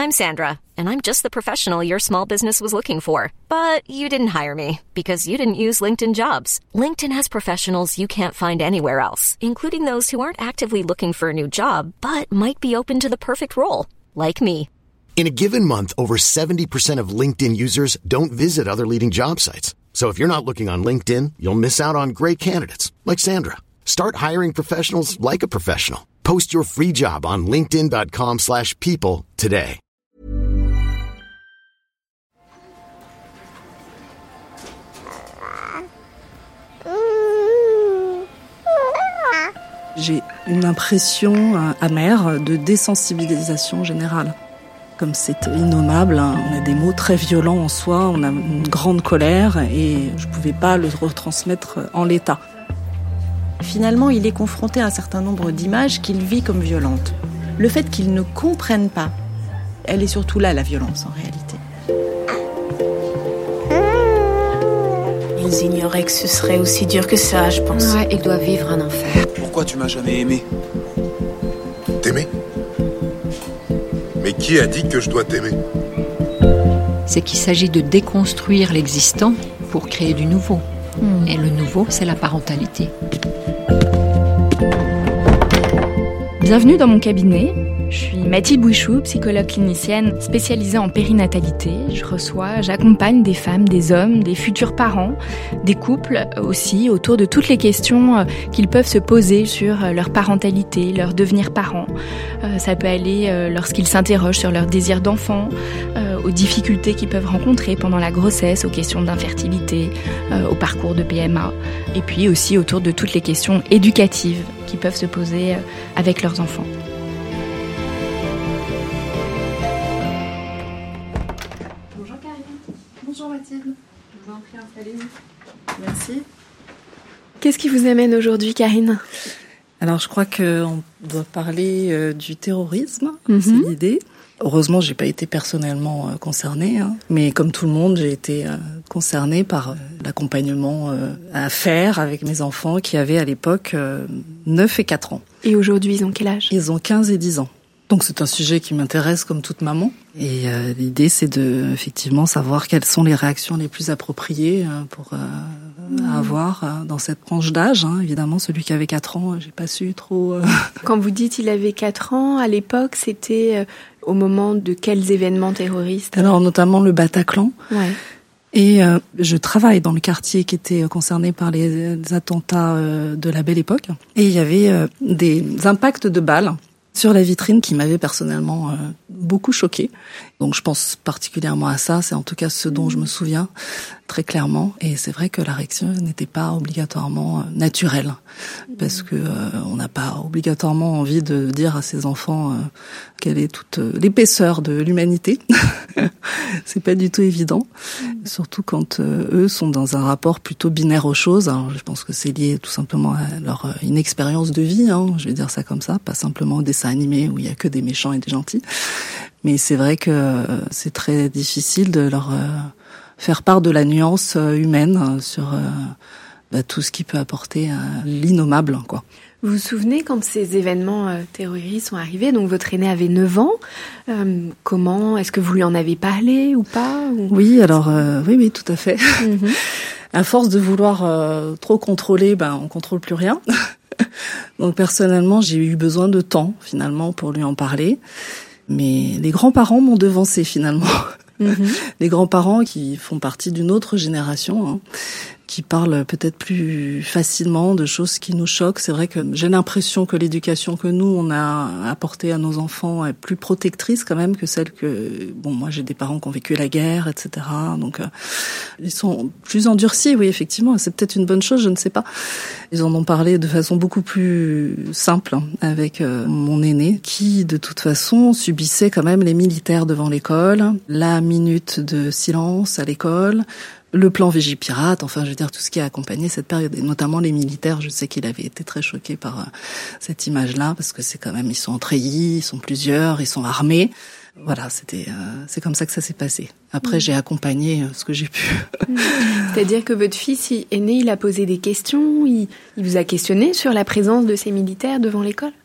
I'm Sandra, and I'm just the professional your small business was looking for. But you didn't hire me because you didn't use LinkedIn Jobs. LinkedIn has professionals you can't find anywhere else, including those who aren't actively looking for a new job, but might be open to the perfect role, like me. In a given month, over 70% of LinkedIn users don't visit other leading job sites. So if you're not looking on LinkedIn, you'll miss out on great candidates like Sandra. Start hiring professionals like a professional. Post your free job on linkedin.com/people today. J'ai une impression amère de désensibilisation générale. Comme c'est innommable, on a des mots très violents en soi, on a une grande colère et je ne pouvais pas le retransmettre en l'état. Finalement, il est confronté à un certain nombre d'images qu'il vit comme violentes. Le fait qu'il ne comprenne pas, elle est surtout là, la violence, en réalité. Ils ignoraient que ce serait aussi dur que ça, je pense. Ouais, ils doivent vivre un enfer. Pourquoi tu m'as jamais aimé ? T'aimer ? Mais qui a dit que je dois t'aimer ? C'est qu'il s'agit de déconstruire l'existant pour créer du nouveau. Et le nouveau, c'est la parentalité. Bienvenue dans mon cabinet. Je suis Mathilde Bouichou, psychologue clinicienne spécialisée en périnatalité. J'accompagne des femmes, des hommes, des futurs parents, des couples aussi, autour de toutes les questions qu'ils peuvent se poser sur leur parentalité, leur devenir parent. Ça peut aller lorsqu'ils s'interrogent sur leur désir d'enfant, aux difficultés qu'ils peuvent rencontrer pendant la grossesse, aux questions d'infertilité, au parcours de PMA, et puis aussi autour de toutes les questions éducatives qu'ils peuvent se poser avec leurs enfants. Bonjour Karine. Bonjour Mathilde. Je vous en prie, installez-vous. Merci. Qu'est-ce qui vous amène aujourd'hui, Karine ? Alors je crois qu'on doit parler du terrorisme, c'est l'idée. Heureusement, j'ai pas été personnellement concernée, mais comme tout le monde, j'ai été concernée par l'accompagnement à faire avec mes enfants qui avaient à l'époque 9 et 4 ans. Et aujourd'hui, ils ont quel âge ? Ils ont 15 et 10 ans. Donc c'est un sujet qui m'intéresse comme toute maman. Et l'idée, c'est de effectivement savoir quelles sont les réactions les plus appropriées pour avoir dans cette tranche d'âge. Évidemment, celui qui avait 4 ans, j'ai pas su trop... Quand vous dites il avait 4 ans, à l'époque, c'était au moment de quels événements terroristes ? Alors notamment le Bataclan. Ouais. Et je travaille dans le quartier qui était concerné par les attentats de la Belle Époque. Et il y avait des impacts de balles sur la vitrine qui m'avait personnellement beaucoup choquée. Donc je pense particulièrement à ça, c'est en tout cas ce dont je me souviens très clairement. Et c'est vrai que la réaction n'était pas obligatoirement naturelle, parce que on n'a pas obligatoirement envie de dire à ses enfants quelle est toute l'épaisseur de l'humanité. C'est pas du tout évident, surtout quand eux sont dans un rapport plutôt binaire aux choses. Alors, je pense que c'est lié tout simplement à leur inexpérience de vie, je vais dire ça comme ça, pas simplement au dessin animé où il y a que des méchants et des gentils. Mais c'est vrai que c'est très difficile de leur faire part de la nuance humaine sur tout ce qui peut apporter l'innommable, quoi. Vous vous souvenez quand ces événements terroristes sont arrivés, donc votre aîné avait 9 ans, comment, est-ce que vous lui en avez parlé ou pas ou... Oui, alors oui, tout à fait. À force de vouloir trop contrôler, on contrôle plus rien. Donc personnellement, j'ai eu besoin de temps finalement pour lui en parler. Mais les grands-parents m'ont devancé finalement. Les grands-parents qui font partie d'une autre génération, qui parlent peut-être plus facilement de choses qui nous choquent. C'est vrai que j'ai l'impression que l'éducation que nous, on a apportée à nos enfants est plus protectrice quand même que celle que... Bon, moi j'ai des parents qui ont vécu la guerre, etc. Donc ils sont plus endurcis, oui, effectivement. C'est peut-être une bonne chose, je ne sais pas. Ils en ont parlé de façon beaucoup plus simple avec mon aîné, qui de toute façon subissait quand même les militaires devant l'école, la minute de silence à l'école, le plan Vigipirate, enfin je veux dire tout ce qui a accompagné cette période, et notamment les militaires. Je sais qu'il avait été très choqué par cette image-là, parce que c'est quand même, ils sont en treillis, ils sont plusieurs, ils sont armés. Voilà, c'est comme ça que ça s'est passé. Après, j'ai accompagné ce que j'ai pu. C'est-à-dire que votre fils aîné, il a posé des questions, il vous a questionné sur la présence de ces militaires devant l'école ?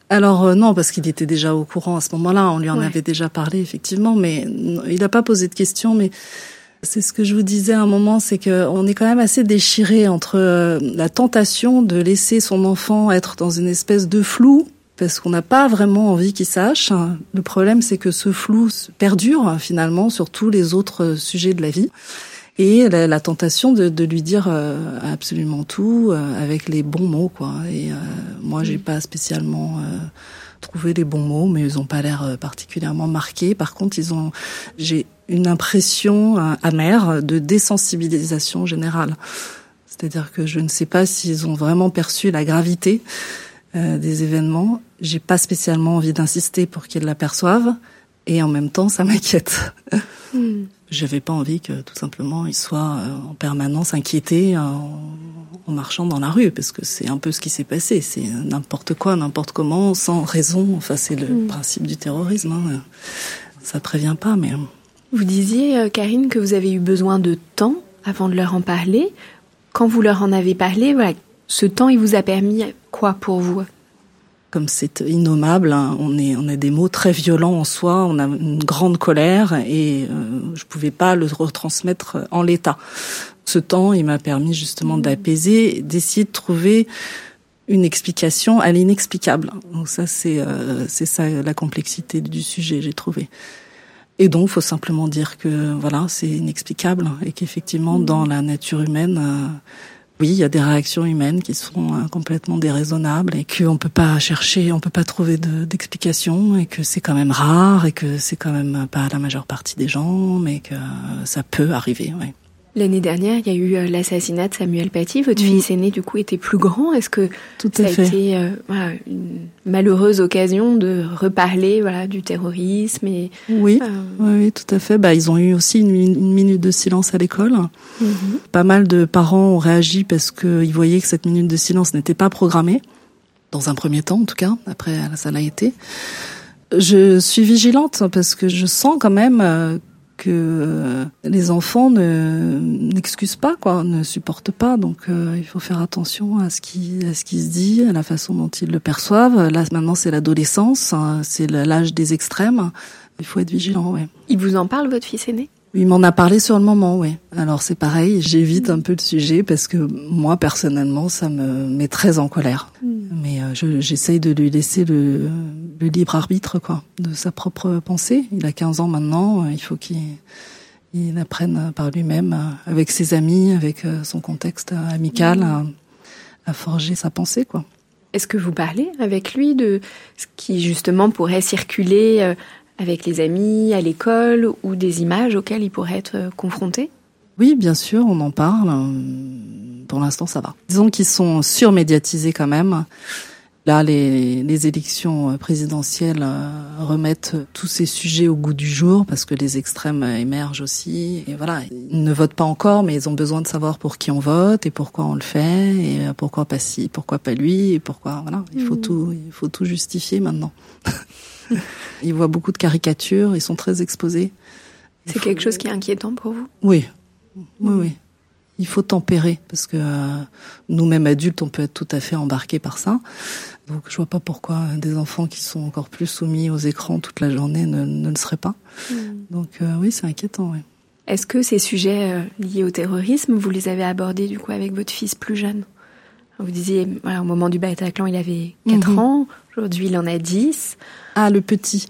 Alors non, parce qu'il était déjà au courant à ce moment-là, on lui en avait déjà parlé effectivement, mais il n'a pas posé de questions. Mais c'est ce que je vous disais à un moment, c'est que on est quand même assez déchiré entre la tentation de laisser son enfant être dans une espèce de flou, parce qu'on n'a pas vraiment envie qu'il sache. Le problème, c'est que ce flou perdure finalement sur tous les autres sujets de la vie. Et la tentation de lui dire absolument tout avec les bons mots, quoi. Et moi, j'ai pas spécialement trouvé les bons mots, mais ils ont pas l'air particulièrement marqués. Par contre, j'ai une impression amère de désensibilisation générale. C'est-à-dire que je ne sais pas s'ils ont vraiment perçu la gravité des événements. J'ai pas spécialement envie d'insister pour qu'ils l'aperçoivent. Et en même temps, ça m'inquiète. J'avais pas envie que, tout simplement, il soit en permanence inquiété en marchant dans la rue, parce que c'est un peu ce qui s'est passé. C'est n'importe quoi, n'importe comment, sans raison. Enfin, c'est le principe du terrorisme. Hein. Ça prévient pas, mais... Vous disiez, Karine, que vous avez eu besoin de temps avant de leur en parler. Quand vous leur en avez parlé, voilà, ce temps, il vous a permis quoi pour vous ? Comme c'est innommable, hein, on a des mots très violents en soi, on a une grande colère et je pouvais pas le retransmettre en l'état. Ce temps, il m'a permis justement d'apaiser, d'essayer de trouver une explication à l'inexplicable. Donc ça, c'est ça la complexité du sujet, j'ai trouvé. Et donc, faut simplement dire que voilà, c'est inexplicable et qu'effectivement, dans la nature humaine. Oui, il y a des réactions humaines qui sont complètement déraisonnables et qu'on peut pas chercher, on peut pas trouver d'explication et que c'est quand même rare et que c'est quand même pas la majeure partie des gens, mais que ça peut arriver, oui. L'année dernière, il y a eu l'assassinat de Samuel Paty. Votre fils aîné, du coup, était plus grand. Est-ce que ça a été une malheureuse occasion de reparler du terrorisme et, Oui, tout à fait. Ils ont eu aussi une minute de silence à l'école. Pas mal de parents ont réagi parce qu'ils voyaient que cette minute de silence n'était pas programmée. Dans un premier temps, en tout cas. Après, ça l'a été. Je suis vigilante parce que je sens quand même... que les enfants n'excusent pas, quoi, ne supportent pas. Donc il faut faire attention à ce qui se dit, à la façon dont ils le perçoivent. Là maintenant c'est l'adolescence, hein, c'est l'âge des extrêmes. Il faut être vigilant, ouais. Il vous en parle, votre fils aîné ? Il m'en a parlé sur le moment, oui. Alors c'est pareil, j'évite un peu le sujet parce que moi personnellement ça me met très en colère. Mais j'essaye de lui laisser le libre arbitre, quoi, de sa propre pensée. Il a 15 ans maintenant, il faut qu'il apprenne par lui-même, avec ses amis, avec son contexte amical, à forger sa pensée, quoi. Est-ce que vous parlez avec lui de ce qui justement pourrait circuler avec les amis, à l'école, ou des images auxquelles il pourrait être confronté ? Oui, bien sûr, on en parle. Pour l'instant, ça va. Disons qu'ils sont surmédiatisés quand même. Là, les élections présidentielles remettent tous ces sujets au goût du jour parce que les extrêmes émergent aussi. Et voilà, ils ne votent pas encore, mais ils ont besoin de savoir pour qui on vote et pourquoi on le fait et pourquoi pas ci, pourquoi pas lui et pourquoi. Voilà, il faut tout justifier maintenant. Ils voient beaucoup de caricatures, ils sont très exposés. C'est quelque chose qui est inquiétant pour vous ? Oui. Il faut tempérer, parce que nous-mêmes adultes, on peut être tout à fait embarqués par ça. Donc je vois pas pourquoi des enfants qui sont encore plus soumis aux écrans toute la journée ne le seraient pas. Donc oui, c'est inquiétant, oui. Est-ce que ces sujets liés au terrorisme, vous les avez abordés du coup avec votre fils plus jeune ? Vous disiez, au moment du Bataclan, il avait 4 ans. Aujourd'hui, il en a 10. Ah, le petit.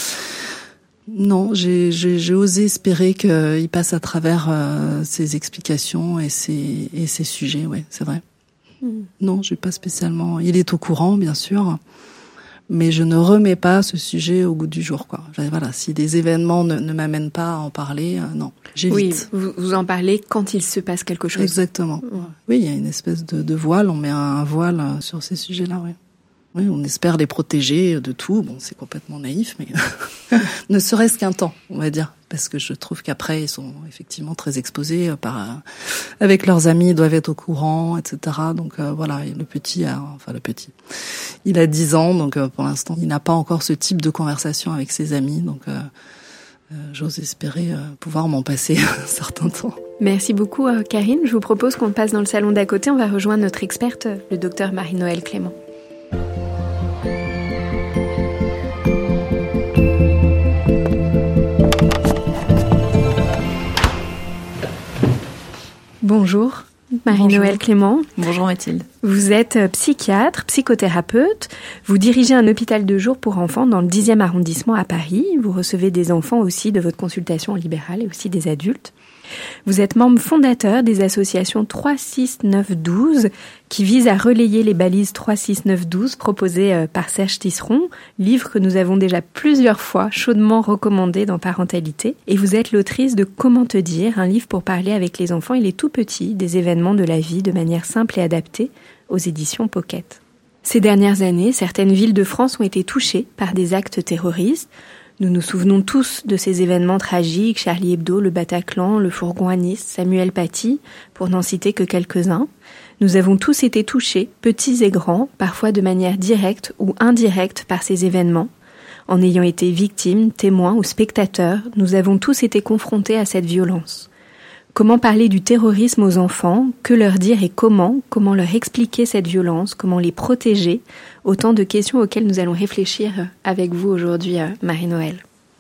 Non, j'ai osé espérer qu'il passe à travers ses explications et ses sujets, ouais, c'est vrai. Non, j'ai pas spécialement... Il est au courant, bien sûr, mais je ne remets pas ce sujet au goût du jour, quoi. Voilà, si des événements ne m'amènent pas à en parler, non, j'évite. Oui, vous en parlez quand il se passe quelque chose. Exactement. Oui, il y a une espèce de voile, on met un voile sur ces sujets-là, oui. Oui, on espère les protéger de tout. Bon, c'est complètement naïf, mais ne serait-ce qu'un temps, on va dire. Parce que je trouve qu'après, ils sont effectivement très exposés avec leurs amis, ils doivent être au courant, etc. Donc voilà, le petit, il a 10 ans, donc pour l'instant, il n'a pas encore ce type de conversation avec ses amis. Donc j'ose espérer pouvoir m'en passer un certain temps. Merci beaucoup, Karine. Je vous propose qu'on passe dans le salon d'à côté. On va rejoindre notre experte, le docteur Marie-Noëlle Clément. Bonjour, Marie-Noëlle Clément. Bonjour Mathilde. Vous êtes psychiatre, psychothérapeute. Vous dirigez un hôpital de jour pour enfants dans le 10e arrondissement à Paris. Vous recevez des enfants aussi de votre consultation libérale et aussi des adultes. Vous êtes membre fondateur des associations 3-6-9-12 qui visent à relayer les balises 3-6-9-12 proposées par Serge Tisseron, livre que nous avons déjà plusieurs fois chaudement recommandé dans Parentalité. Et vous êtes l'autrice de Comment te dire, un livre pour parler avec les enfants et les tout-petits des événements de la vie de manière simple et adaptée, aux éditions Pocket. Ces dernières années, certaines villes de France ont été touchées par des actes terroristes. Nous nous souvenons tous de ces événements tragiques, Charlie Hebdo, le Bataclan, le fourgon à Nice, Samuel Paty, pour n'en citer que quelques-uns. Nous avons tous été touchés, petits et grands, parfois de manière directe ou indirecte par ces événements. En ayant été victimes, témoins ou spectateurs, nous avons tous été confrontés à cette violence. Comment parler du terrorisme aux enfants? Que leur dire et comment? Comment leur expliquer cette violence? Comment les protéger? Autant de questions auxquelles nous allons réfléchir avec vous aujourd'hui, Marie-Noëlle.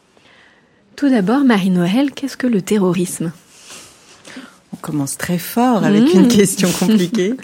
Tout d'abord, Marie-Noëlle, qu'est-ce que le terrorisme? On commence très fort avec une question compliquée.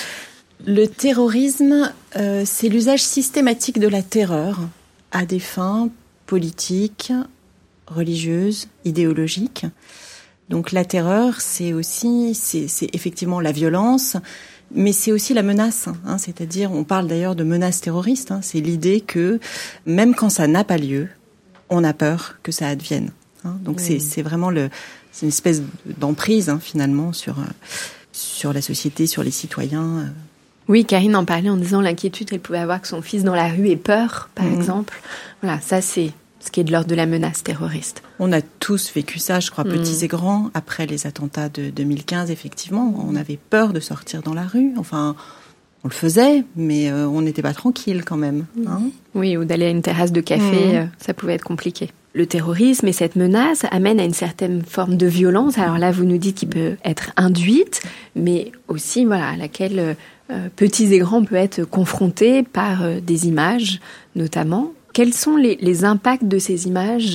Le terrorisme, c'est l'usage systématique de la terreur à des fins politiques, religieuses, idéologiques. Donc la terreur, c'est effectivement la violence, mais c'est aussi la menace. C'est-à-dire, on parle d'ailleurs de menace terroriste. C'est l'idée que même quand ça n'a pas lieu, on a peur que ça advienne. Donc c'est vraiment c'est une espèce d'emprise finalement sur la société, sur les citoyens. Oui, Karine en parlait en disant l'inquiétude qu'elle pouvait avoir que son fils dans la rue ait peur, par exemple. Voilà, ça c'est ce qui est de l'ordre de la menace terroriste. On a tous vécu ça, je crois, petits et grands. Après les attentats de 2015, effectivement, on avait peur de sortir dans la rue. Enfin, on le faisait, mais on n'était pas tranquille quand même. Oui, ou d'aller à une terrasse de café, ça pouvait être compliqué. Le terrorisme et cette menace amènent à une certaine forme de violence. Alors là, vous nous dites qu'il peut être induite, mais aussi à laquelle petits et grands peuvent être confrontés par des images, notamment. Quels sont les impacts de ces images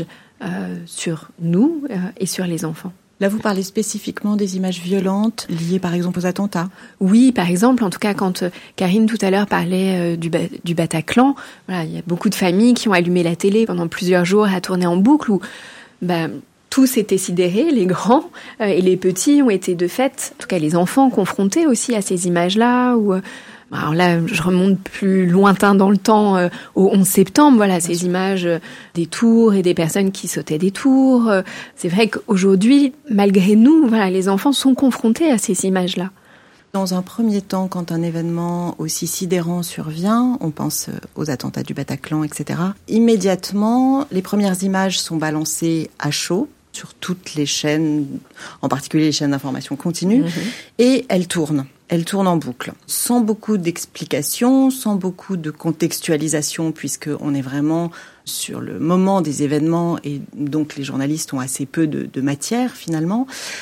sur nous et sur les enfants? Là, vous parlez spécifiquement des images violentes liées, par exemple, aux attentats. Oui, par exemple, en tout cas, quand Karine tout à l'heure parlait du Bataclan, il y a beaucoup de familles qui ont allumé la télé pendant plusieurs jours à tourner en boucle où tous étaient sidérés, les grands et les petits ont été de fait, en tout cas les enfants, confrontés aussi à ces images-là où... Alors là, je remonte plus lointain dans le temps, au 11 septembre, ces images des tours et des personnes qui sautaient des tours. C'est vrai qu'aujourd'hui, malgré nous, les enfants sont confrontés à ces images-là. Dans un premier temps, quand un événement aussi sidérant survient, on pense aux attentats du Bataclan, etc. Immédiatement, les premières images sont balancées à chaud sur toutes les chaînes, en particulier les chaînes d'information continue, et elles tournent. Elle tourne en boucle, sans beaucoup d'explications, sans beaucoup de contextualisation, puisqu'on est vraiment sur le moment des événements et donc les journalistes ont assez peu de matière finalement.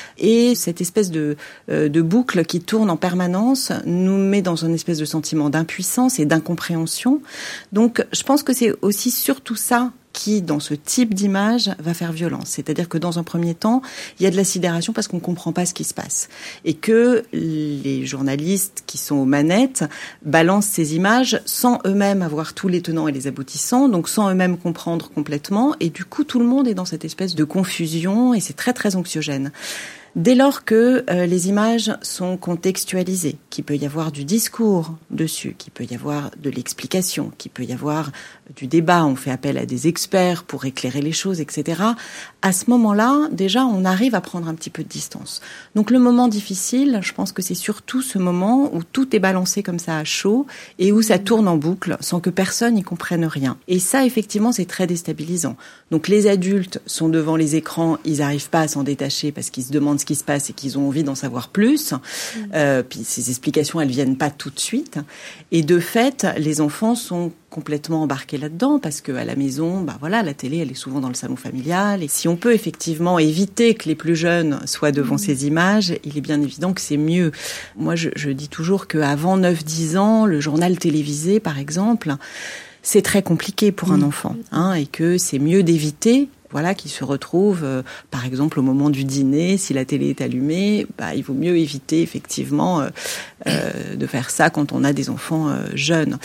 Et cette espèce de boucle qui tourne en permanence nous met dans une espèce de sentiment d'impuissance et d'incompréhension. Donc je pense que c'est aussi surtout ça qui, dans ce type d'image, va faire violence. C'est-à-dire que dans un premier temps, il y a de la sidération parce qu'on ne comprend pas ce qui se passe. Et que les journalistes qui sont aux manettes balancent ces images sans eux-mêmes avoir tous les tenants et les aboutissants, donc sans eux-mêmes comprendre complètement. Et du coup, tout le monde est dans cette espèce de confusion et c'est très, très anxiogène. Dès lors que les images sont contextualisées, qu'il peut y avoir du discours dessus, qu'il peut y avoir de l'explication, qu'il peut y avoir du débat, on fait appel à des experts pour éclairer les choses, etc. À ce moment-là, déjà, on arrive à prendre un petit peu de distance. Donc le moment difficile, je pense que c'est surtout ce moment où tout est balancé comme ça à chaud et où ça tourne en boucle sans que personne n'y comprenne rien. Et ça, effectivement, c'est très déstabilisant. Donc les adultes sont devant les écrans, ils n'arrivent pas à s'en détacher parce qu'ils se demandent ce qui se passe et qu'ils ont envie d'en savoir plus. Puis ces explications, elles viennent pas tout de suite. Et de fait, les enfants sont complètement embarqués là-dedans parce que à la maison, la télé, elle est souvent dans le salon familial. Et si on peut effectivement éviter que les plus jeunes soient devant ces images, il est bien évident que c'est mieux. Moi, je dis toujours qu'avant 9-10 ans, le journal télévisé, par exemple, c'est très compliqué pour un enfant, et que c'est mieux d'éviter. qui se retrouvent, par exemple, au moment du dîner, si la télé est allumée, il vaut mieux éviter effectivement de faire ça quand on a des enfants jeunes.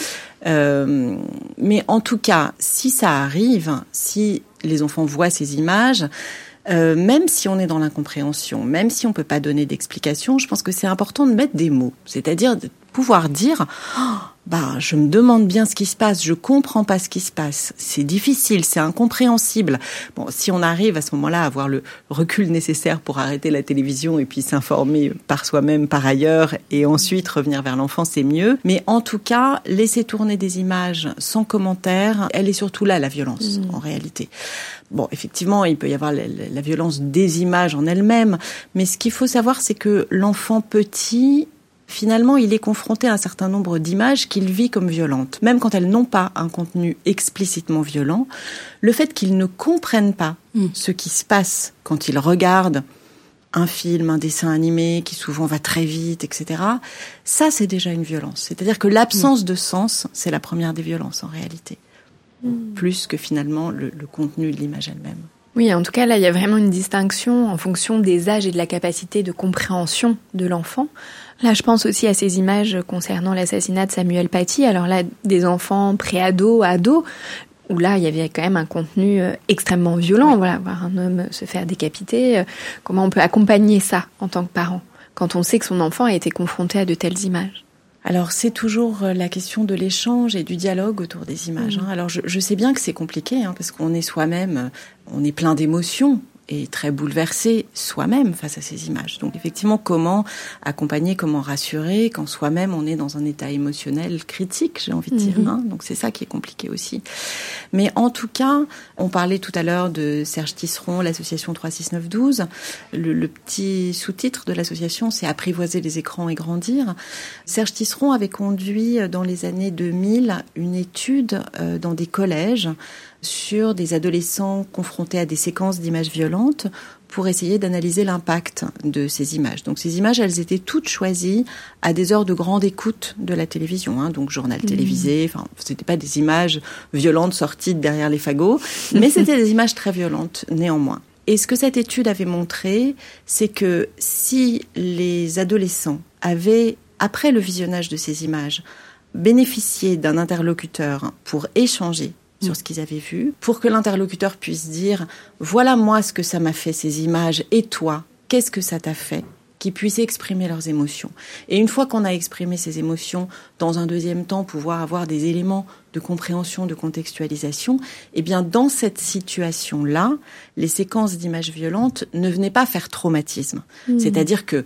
Mais en tout cas, si ça arrive, si les enfants voient ces images, même si on est dans l'incompréhension, même si on peut pas donner d'explication, je pense que c'est important de mettre des mots, c'est-à-dire de pouvoir dire je me demande bien ce qui se passe, je comprends pas ce qui se passe, c'est difficile, c'est incompréhensible. Bon, si on arrive à ce moment-là à avoir le recul nécessaire pour arrêter la télévision et puis s'informer par soi-même par ailleurs et ensuite revenir vers l'enfant, c'est mieux. Mais en tout cas, laisser tourner des images sans commentaire, elle est surtout là, la violence, en réalité. Bon, effectivement, il peut y avoir la violence des images en elles-mêmes, mais ce qu'il faut savoir, c'est que l'enfant petit, finalement, il est confronté à un certain nombre d'images qu'il vit comme violentes. Même quand elles n'ont pas un contenu explicitement violent, le fait qu'il ne comprenne pas ce qui se passe quand il regarde un film, un dessin animé qui souvent va très vite, etc., ça, c'est déjà une violence. C'est-à-dire que l'absence de sens, c'est la première des violences en réalité. Plus que finalement le contenu de l'image elle-même. Oui, en tout cas, là, il y a vraiment une distinction en fonction des âges et de la capacité de compréhension de l'enfant. Là, je pense aussi à ces images concernant l'assassinat de Samuel Paty. Alors là, des enfants pré-ados, ados, où là, il y avait quand même un contenu extrêmement violent. Voilà, voir un homme se faire décapiter. Comment on peut accompagner ça en tant que parent, quand on sait que son enfant a été confronté à de telles images? Alors, c'est toujours la question de l'échange et du dialogue autour des images. Alors, je sais bien que c'est compliqué, parce qu'on est soi-même, on est plein d'émotions et très bouleversé soi-même face à ces images. Donc, effectivement, comment accompagner, comment rassurer quand soi-même on est dans un état émotionnel critique, j'ai envie de dire. Donc, c'est ça qui est compliqué aussi. Mais en tout cas, on parlait tout à l'heure de Serge Tisseron, l'association 36912. Le petit sous-titre de l'association, c'est « Apprivoiser les écrans et grandir ». Serge Tisseron avait conduit dans les années 2000 une étude dans des collèges sur des adolescents confrontés à des séquences d'images violentes pour essayer d'analyser l'impact de ces images. Donc ces images, elles étaient toutes choisies à des heures de grande écoute de la télévision, donc journal télévisé, c'était pas des images violentes sorties de derrière les fagots, mais c'était des images très violentes néanmoins. Et ce que cette étude avait montré, c'est que si les adolescents avaient, après le visionnage de ces images, bénéficié d'un interlocuteur pour échanger sur ce qu'ils avaient vu, pour que l'interlocuteur puisse dire « Voilà moi ce que ça m'a fait ces images, et toi, qu'est-ce que ça t'a fait ?» qu'ils puissent exprimer leurs émotions. Et une fois qu'on a exprimé ces émotions, dans un deuxième temps, pouvoir avoir des éléments de compréhension, de contextualisation, eh bien, dans cette situation-là, les séquences d'images violentes ne venaient pas faire traumatisme. C'est-à-dire que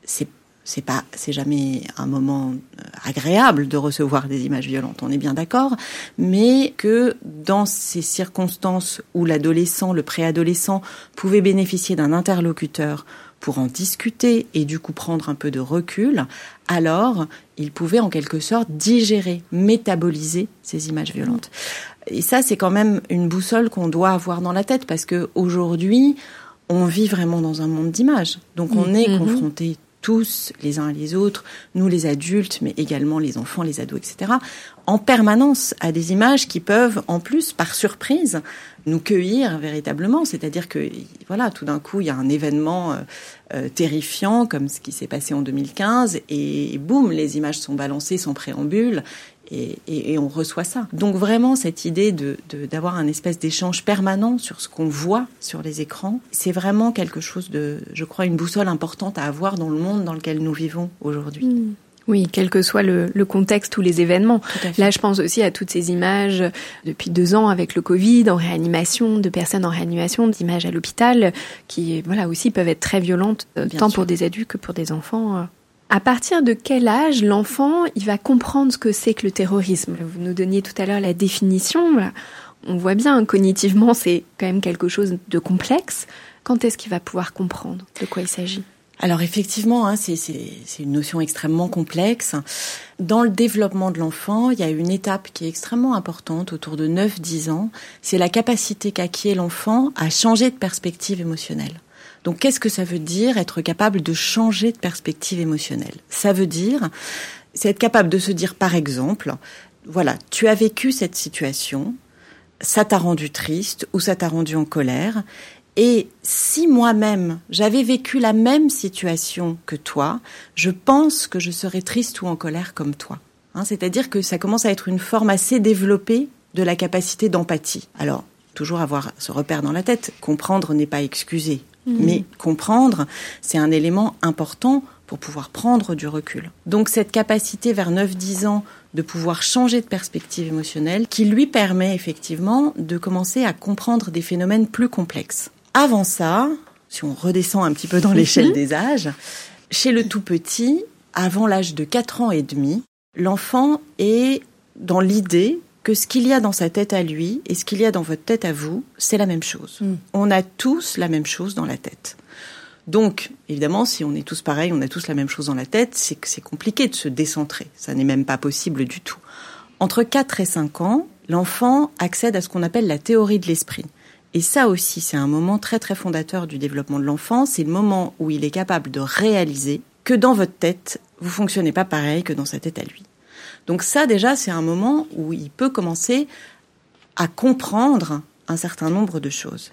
c'est jamais un moment agréable de recevoir des images violentes, on est bien d'accord, mais que dans ces circonstances où l'adolescent, le préadolescent pouvait bénéficier d'un interlocuteur pour en discuter et du coup prendre un peu de recul, alors il pouvait en quelque sorte digérer, métaboliser ces images violentes. Et ça, c'est quand même une boussole qu'on doit avoir dans la tête, parce que aujourd'hui, on vit vraiment dans un monde d'images. Donc on est confrontés tous, les uns et les autres, nous les adultes, mais également les enfants, les ados, etc., en permanence à des images qui peuvent, en plus, par surprise, nous cueillir véritablement. C'est-à-dire que, voilà, tout d'un coup, il y a un événement terrifiant, comme ce qui s'est passé en 2015, et boum, les images sont balancées sans préambule, et on reçoit ça. Donc vraiment, cette idée d'avoir un espèce d'échange permanent sur ce qu'on voit sur les écrans, c'est vraiment quelque chose de, je crois, une boussole importante à avoir dans le monde dans lequel nous vivons aujourd'hui. Oui, quel que soit le contexte ou les événements. Là, je pense aussi à toutes ces images depuis 2 ans avec le Covid, en réanimation, de personnes en réanimation, d'images à l'hôpital, qui, voilà, aussi peuvent être très violentes, tant pour des adultes que pour des enfants. À partir de quel âge l'enfant il va comprendre ce que c'est que le terrorisme? Vous nous donniez tout à l'heure la définition. Voilà. On voit bien, cognitivement, c'est quand même quelque chose de complexe. Quand est-ce qu'il va pouvoir comprendre de quoi il s'agit? Alors effectivement, c'est une notion extrêmement complexe. Dans le développement de l'enfant, il y a une étape qui est extrêmement importante, autour de 9-10 ans. C'est la capacité qu'acquiert l'enfant à changer de perspective émotionnelle. Donc, qu'est-ce que ça veut dire, être capable de changer de perspective émotionnelle? Ça veut dire, c'est être capable de se dire, par exemple, voilà, tu as vécu cette situation, ça t'a rendu triste ou ça t'a rendu en colère. Et si moi-même, j'avais vécu la même situation que toi, je pense que je serais triste ou en colère comme toi. C'est-à-dire que ça commence à être une forme assez développée de la capacité d'empathie. Alors, toujours avoir ce repère dans la tête, comprendre n'est pas excuser. Mais comprendre, c'est un élément important pour pouvoir prendre du recul. Donc cette capacité vers 9-10 ans de pouvoir changer de perspective émotionnelle qui lui permet effectivement de commencer à comprendre des phénomènes plus complexes. Avant ça, si on redescend un petit peu dans l'échelle des âges, chez le tout petit, avant l'âge de 4 ans et demi, l'enfant est dans l'idée que ce qu'il y a dans sa tête à lui et ce qu'il y a dans votre tête à vous, c'est la même chose. On a tous la même chose dans la tête. Donc, évidemment, si on est tous pareils, on a tous la même chose dans la tête, c'est que c'est compliqué de se décentrer. Ça n'est même pas possible du tout. Entre 4 et 5 ans, l'enfant accède à ce qu'on appelle la théorie de l'esprit. Et ça aussi, c'est un moment très très fondateur du développement de l'enfant. C'est le moment où il est capable de réaliser que dans votre tête, vous fonctionnez pas pareil que dans sa tête à lui. Donc ça, déjà, c'est un moment où il peut commencer à comprendre un certain nombre de choses.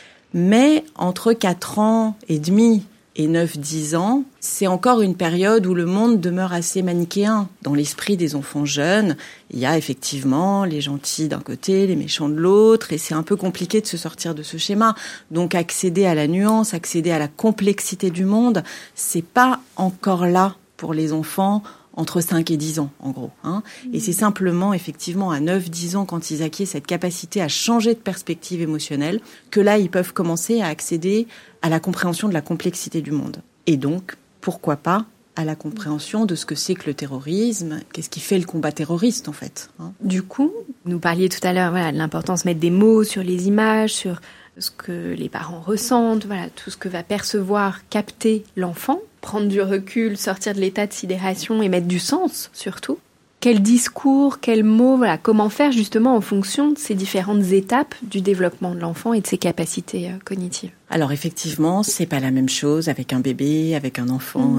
Mais entre 4 ans et demi et 9-10 ans, c'est encore une période où le monde demeure assez manichéen. Dans l'esprit des enfants jeunes, il y a effectivement les gentils d'un côté, les méchants de l'autre, et c'est un peu compliqué de se sortir de ce schéma. Donc accéder à la nuance, accéder à la complexité du monde, c'est pas encore là pour les enfants entre 5 et 10 ans, en gros. Et c'est simplement, effectivement, à 9-10 ans, quand ils acquièrent cette capacité à changer de perspective émotionnelle, que là, ils peuvent commencer à accéder à la compréhension de la complexité du monde. Et donc, pourquoi pas à la compréhension de ce que c'est que le terrorisme, qu'est-ce qui fait le combat terroriste, en fait. Du coup, vous parliez tout à l'heure de l'importance de mettre des mots sur les images, sur ce que les parents ressentent, tout ce que va percevoir, capter l'enfant, prendre du recul, sortir de l'état de sidération et mettre du sens, surtout. Quel discours, quels mots, comment faire justement en fonction de ces différentes étapes du développement de l'enfant et de ses capacités cognitives. Alors effectivement, c'est pas la même chose avec un bébé, avec un enfant,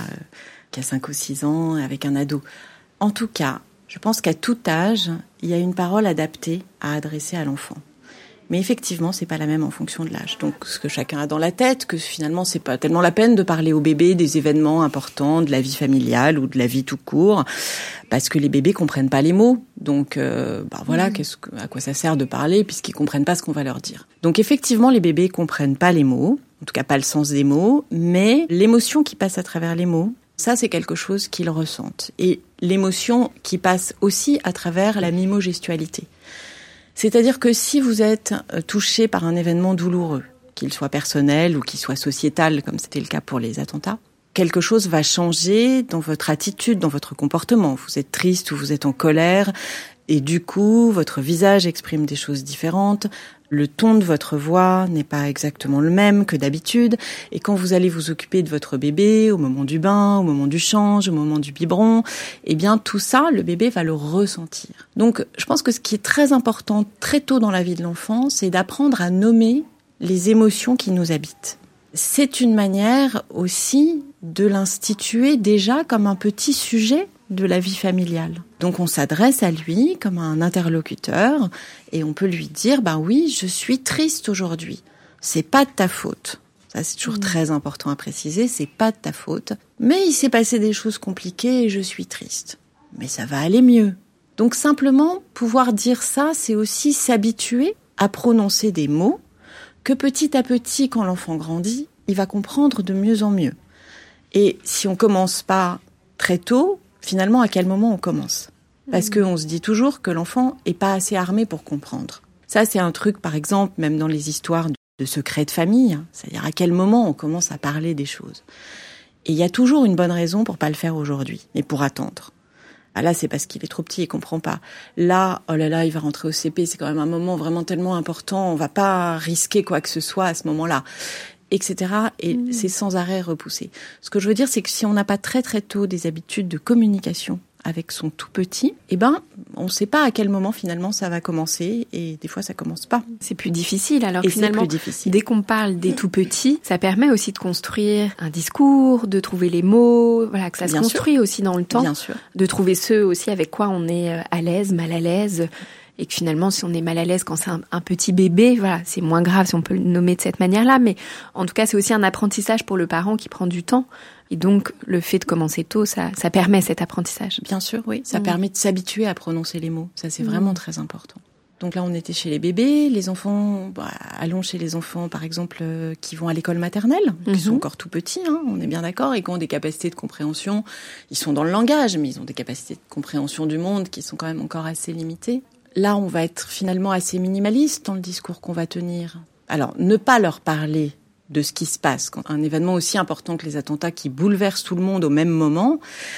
qui a 5 ou 6 ans, avec un ado. En tout cas, je pense qu'à tout âge, il y a une parole adaptée à adresser à l'enfant. Mais effectivement, c'est pas la même en fonction de l'âge. Donc, ce que chacun a dans la tête, que finalement, c'est pas tellement la peine de parler au bébé des événements importants de la vie familiale ou de la vie tout court, parce que les bébés comprennent pas les mots. Donc, à quoi ça sert de parler puisqu'ils comprennent pas ce qu'on va leur dire. Donc, effectivement, les bébés comprennent pas les mots, en tout cas pas le sens des mots, mais l'émotion qui passe à travers les mots, ça, c'est quelque chose qu'ils ressentent. Et l'émotion qui passe aussi à travers la mimogestualité. C'est-à-dire que si vous êtes touché par un événement douloureux, qu'il soit personnel ou qu'il soit sociétal, comme c'était le cas pour les attentats, quelque chose va changer dans votre attitude, dans votre comportement. Vous êtes triste ou vous êtes en colère, et du coup, votre visage exprime des choses différentes. Le ton de votre voix n'est pas exactement le même que d'habitude. Et quand vous allez vous occuper de votre bébé, au moment du bain, au moment du change, au moment du biberon, eh bien, tout ça, le bébé va le ressentir. Donc, je pense que ce qui est très important très tôt dans la vie de l'enfant, c'est d'apprendre à nommer les émotions qui nous habitent. C'est une manière aussi de l'instituer déjà comme un petit sujet de la vie familiale. Donc on s'adresse à lui comme à un interlocuteur et on peut lui dire oui, je suis triste aujourd'hui. C'est pas de ta faute. Ça c'est toujours très important à préciser, c'est pas de ta faute, mais il s'est passé des choses compliquées et je suis triste. Mais ça va aller mieux. Donc simplement pouvoir dire ça, c'est aussi s'habituer à prononcer des mots que petit à petit, quand l'enfant grandit, il va comprendre de mieux en mieux. Et si on commence pas très tôt, finalement, à quel moment on commence ? Parce qu'on se dit toujours que l'enfant est pas assez armé pour comprendre. Ça, c'est un truc, par exemple, même dans les histoires de secrets de famille, c'est-à-dire à quel moment on commence à parler des choses. Et il y a toujours une bonne raison pour pas le faire aujourd'hui, mais pour attendre. Là, c'est parce qu'il est trop petit, il comprend pas. Là, oh là là, il va rentrer au CP, c'est quand même un moment vraiment tellement important, on va pas risquer quoi que ce soit à ce moment-là, etc. Et c'est sans arrêt repoussé. Ce que je veux dire, c'est que si on n'a pas très très tôt des habitudes de communication avec son tout petit, on ne sait pas à quel moment finalement ça va commencer et des fois ça commence pas. C'est plus difficile alors que finalement, dès qu'on parle des tout petits, ça permet aussi de construire un discours, de trouver les mots, que ça se construit aussi dans le temps, de trouver ceux aussi avec quoi on est à l'aise, mal à l'aise. et que finalement, si on est mal à l'aise quand c'est un petit bébé, voilà, c'est moins grave si on peut le nommer de cette manière-là, mais en tout cas, c'est aussi un apprentissage pour le parent qui prend du temps. Et donc, le fait de commencer tôt, ça permet cet apprentissage. Bien sûr, oui. Ça permet de s'habituer à prononcer les mots. Ça, c'est vraiment très important. Donc là, on était chez les bébés, les enfants, allons chez les enfants, par exemple, qui vont à l'école maternelle, qui sont encore tout petits, on est bien d'accord, et qui ont des capacités de compréhension. Ils sont dans le langage, mais ils ont des capacités de compréhension du monde qui sont quand même encore assez limitées. Là, on va être finalement assez minimaliste dans le discours qu'on va tenir. Alors, ne pas leur parler de ce qui se passe quand un événement aussi important que les attentats qui bouleverse tout le monde au même moment,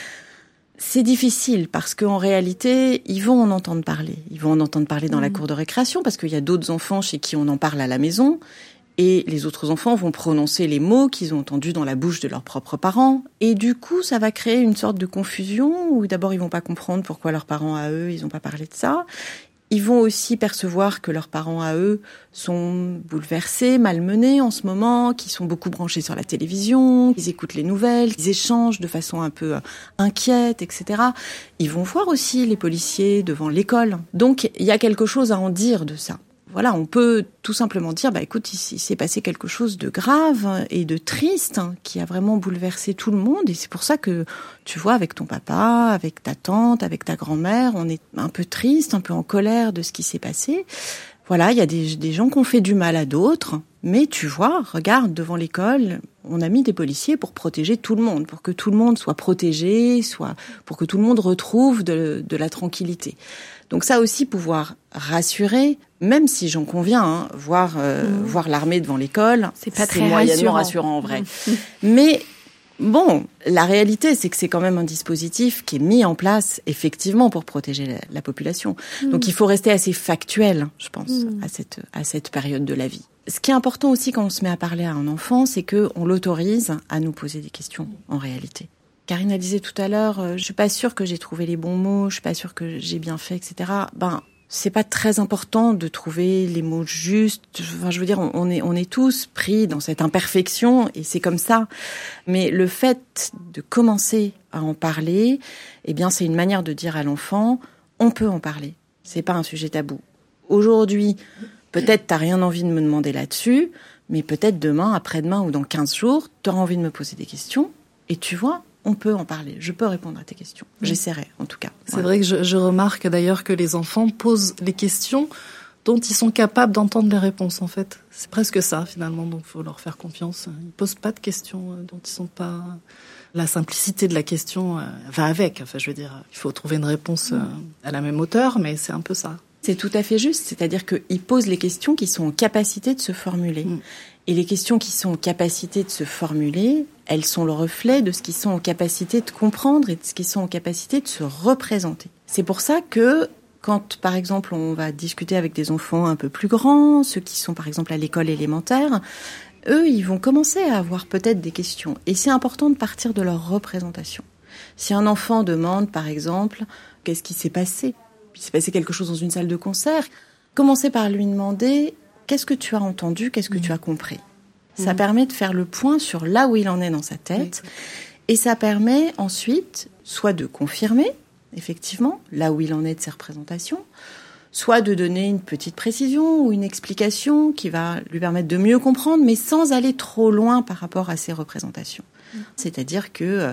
c'est difficile parce qu'en réalité, ils vont en entendre parler. Ils vont en entendre parler dans la cour de récréation parce qu'il y a d'autres enfants chez qui on en parle à la maison et les autres enfants vont prononcer les mots qu'ils ont entendus dans la bouche de leurs propres parents. Et du coup, ça va créer une sorte de confusion où d'abord, ils vont pas comprendre pourquoi leurs parents à eux, ils ont pas parlé de ça. Ils vont aussi percevoir que leurs parents à eux sont bouleversés, malmenés en ce moment, qu'ils sont beaucoup branchés sur la télévision, ils écoutent les nouvelles, ils échangent de façon un peu inquiète, etc. Ils vont voir aussi les policiers devant l'école. Donc, il y a quelque chose à en dire de ça. Voilà, on peut tout simplement dire, écoute, il s'est passé quelque chose de grave et de triste qui a vraiment bouleversé tout le monde. Et c'est pour ça que, tu vois, avec ton papa, avec ta tante, avec ta grand-mère, on est un peu triste, un peu en colère de ce qui s'est passé. Voilà, il y a des gens qui ont fait du mal à d'autres. Mais tu vois, regarde, devant l'école, on a mis des policiers pour protéger tout le monde, pour que tout le monde soit protégé, pour que tout le monde retrouve de la tranquillité. Donc ça aussi, pouvoir rassurer, même si j'en conviens, voir l'armée devant l'école, c'est moyennement rassurant en vrai. Mais bon, la réalité, c'est que c'est quand même un dispositif qui est mis en place effectivement pour protéger la population. Donc il faut rester assez factuel, je pense, à cette période de la vie. Ce qui est important aussi quand on se met à parler à un enfant, c'est qu'on l'autorise à nous poser des questions, en réalité. Karine a disait tout à l'heure, je suis pas sûre que j'ai trouvé les bons mots, je suis pas sûre que j'ai bien fait, etc. C'est pas très important de trouver les mots justes. Enfin, je veux dire, on est tous pris dans cette imperfection et c'est comme ça. Mais le fait de commencer à en parler, c'est une manière de dire à l'enfant, on peut en parler. C'est pas un sujet tabou. Aujourd'hui, peut-être t'as rien envie de me demander là-dessus, mais peut-être demain, après-demain ou dans 15 jours, t'auras envie de me poser des questions et tu vois, on peut en parler. Je peux répondre à tes questions. J'essaierai, en tout cas. C'est vrai que je remarque d'ailleurs que les enfants posent les questions dont ils sont capables d'entendre les réponses, en fait. C'est presque ça, finalement, donc il faut leur faire confiance. Ils posent pas de questions dont ils sont pas... La simplicité de la question va avec. Enfin, je veux dire, il faut trouver une réponse à la même hauteur, mais c'est un peu ça. C'est tout à fait juste. C'est-à-dire qu'ils posent les questions qui sont en capacité de se formuler. Et les questions qui sont en capacité de se formuler, elles sont le reflet de ce qu'ils sont en capacité de comprendre et de ce qu'ils sont en capacité de se représenter. C'est pour ça que quand, par exemple, on va discuter avec des enfants un peu plus grands, ceux qui sont, par exemple, à l'école élémentaire, eux, ils vont commencer à avoir peut-être des questions. Et c'est important de partir de leur représentation. Si un enfant demande, par exemple, qu'est-ce qui s'est passé ? Il s'est passé quelque chose dans une salle de concert, commencez par lui demander... Qu'est-ce que tu as entendu ? Qu'est-ce que tu as compris ? Ça permet de faire le point sur là où il en est dans sa tête. Et ça permet ensuite soit de confirmer, effectivement, là où il en est de ses représentations, soit de donner une petite précision ou une explication qui va lui permettre de mieux comprendre, mais sans aller trop loin par rapport à ses représentations. C'est-à-dire que...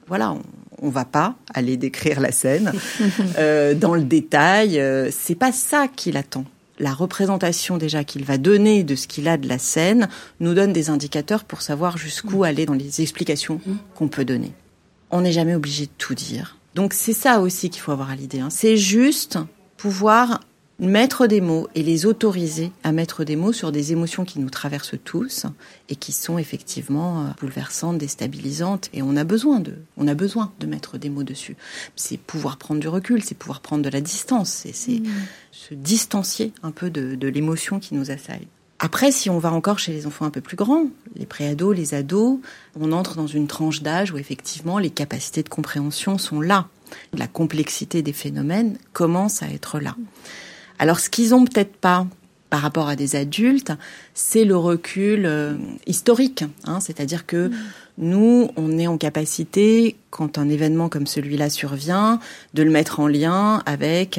on va pas aller décrire la scène dans le détail. C'est pas ça qu'il attend. La représentation déjà qu'il va donner de ce qu'il a de la scène nous donne des indicateurs pour savoir jusqu'où aller dans les explications qu'on peut donner. On n'est jamais obligé de tout dire. Donc c'est ça aussi qu'il faut avoir à l'idée. C'est juste pouvoir mettre des mots et les autoriser à mettre des mots sur des émotions qui nous traversent tous et qui sont effectivement bouleversantes, déstabilisantes. Et on a besoin de mettre des mots dessus. C'est pouvoir prendre du recul, c'est pouvoir prendre de la distance, c'est se distancier un peu de l'émotion qui nous assaille. Après, si on va encore chez les enfants un peu plus grands, les préados, les ados, on entre dans une tranche d'âge où effectivement les capacités de compréhension sont là. La complexité des phénomènes commence à être là. Alors, ce qu'ils ont peut-être pas par rapport à des adultes, c'est le recul historique. C'est-à-dire que nous, on est en capacité, quand un événement comme celui-là survient, de le mettre en lien avec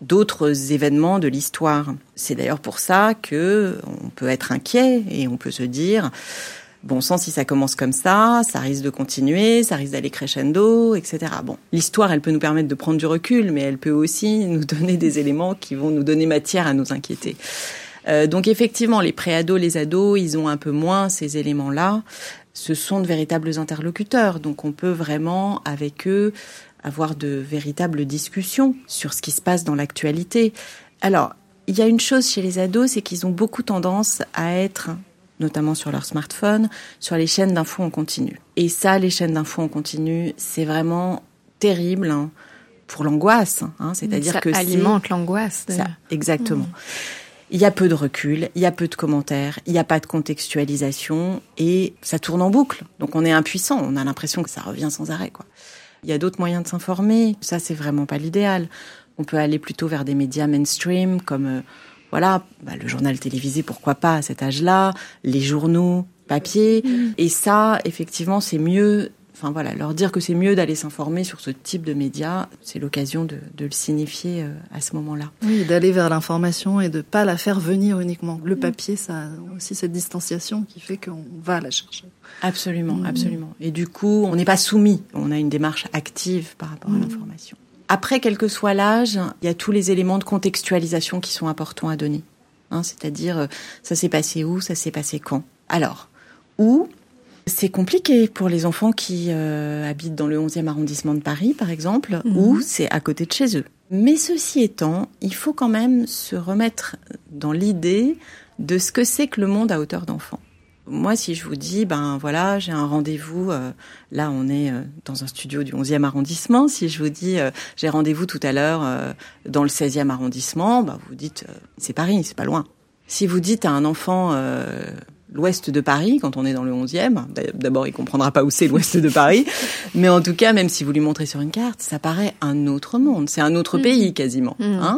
d'autres événements de l'histoire. C'est d'ailleurs pour ça que on peut être inquiet et on peut se dire bon sang, si ça commence comme ça risque de continuer, ça risque d'aller crescendo, etc. Bon, l'histoire, elle peut nous permettre de prendre du recul, mais elle peut aussi nous donner des éléments qui vont nous donner matière à nous inquiéter. Donc effectivement, les préados, les ados, ils ont un peu moins ces éléments-là. Ce sont de véritables interlocuteurs, donc on peut vraiment, avec eux, avoir de véritables discussions sur ce qui se passe dans l'actualité. Alors, il y a une chose chez les ados, c'est qu'ils ont beaucoup tendance à être, notamment sur leur smartphone, sur les chaînes d'infos en continu. Et ça, les chaînes d'infos en continu, c'est vraiment terrible pour l'angoisse. C'est-à-dire que ça alimente l'angoisse. Ça, exactement. Il y a peu de recul, il y a peu de commentaires, il n'y a pas de contextualisation et ça tourne en boucle. Donc on est impuissant, on a l'impression que ça revient sans arrêt, quoi. Il y a d'autres moyens de s'informer, ça c'est vraiment pas l'idéal. On peut aller plutôt vers des médias mainstream comme le journal télévisé, pourquoi pas à cet âge-là, les journaux papier. Et ça, effectivement, c'est mieux. Leur dire que c'est mieux d'aller s'informer sur ce type de médias, c'est l'occasion de le signifier à ce moment-là. Oui, d'aller vers l'information et de pas la faire venir uniquement. Le papier, ça a aussi cette distanciation qui fait qu'on va la chercher. Absolument, absolument. Et du coup, on n'est pas soumis. On a une démarche active par rapport à l'information. Après, quel que soit l'âge, il y a tous les éléments de contextualisation qui sont importants à donner. C'est-à-dire, ça s'est passé où, ça s'est passé quand. Alors, où c'est compliqué pour les enfants qui habitent dans le 11e arrondissement de Paris, par exemple, où c'est à côté de chez eux. Mais ceci étant, il faut quand même se remettre dans l'idée de ce que c'est que le monde à hauteur d'enfant. Moi, si je vous dis, j'ai un rendez-vous, là on est dans un studio du 11e arrondissement, si je vous dis, j'ai rendez-vous tout à l'heure dans le 16e arrondissement, vous dites, c'est Paris, c'est pas loin. Si vous dites à un enfant l'ouest de Paris, quand on est dans le 11e, d'abord il comprendra pas où c'est l'ouest de Paris, mais en tout cas, même si vous lui montrez sur une carte, ça paraît un autre monde, c'est un autre pays quasiment.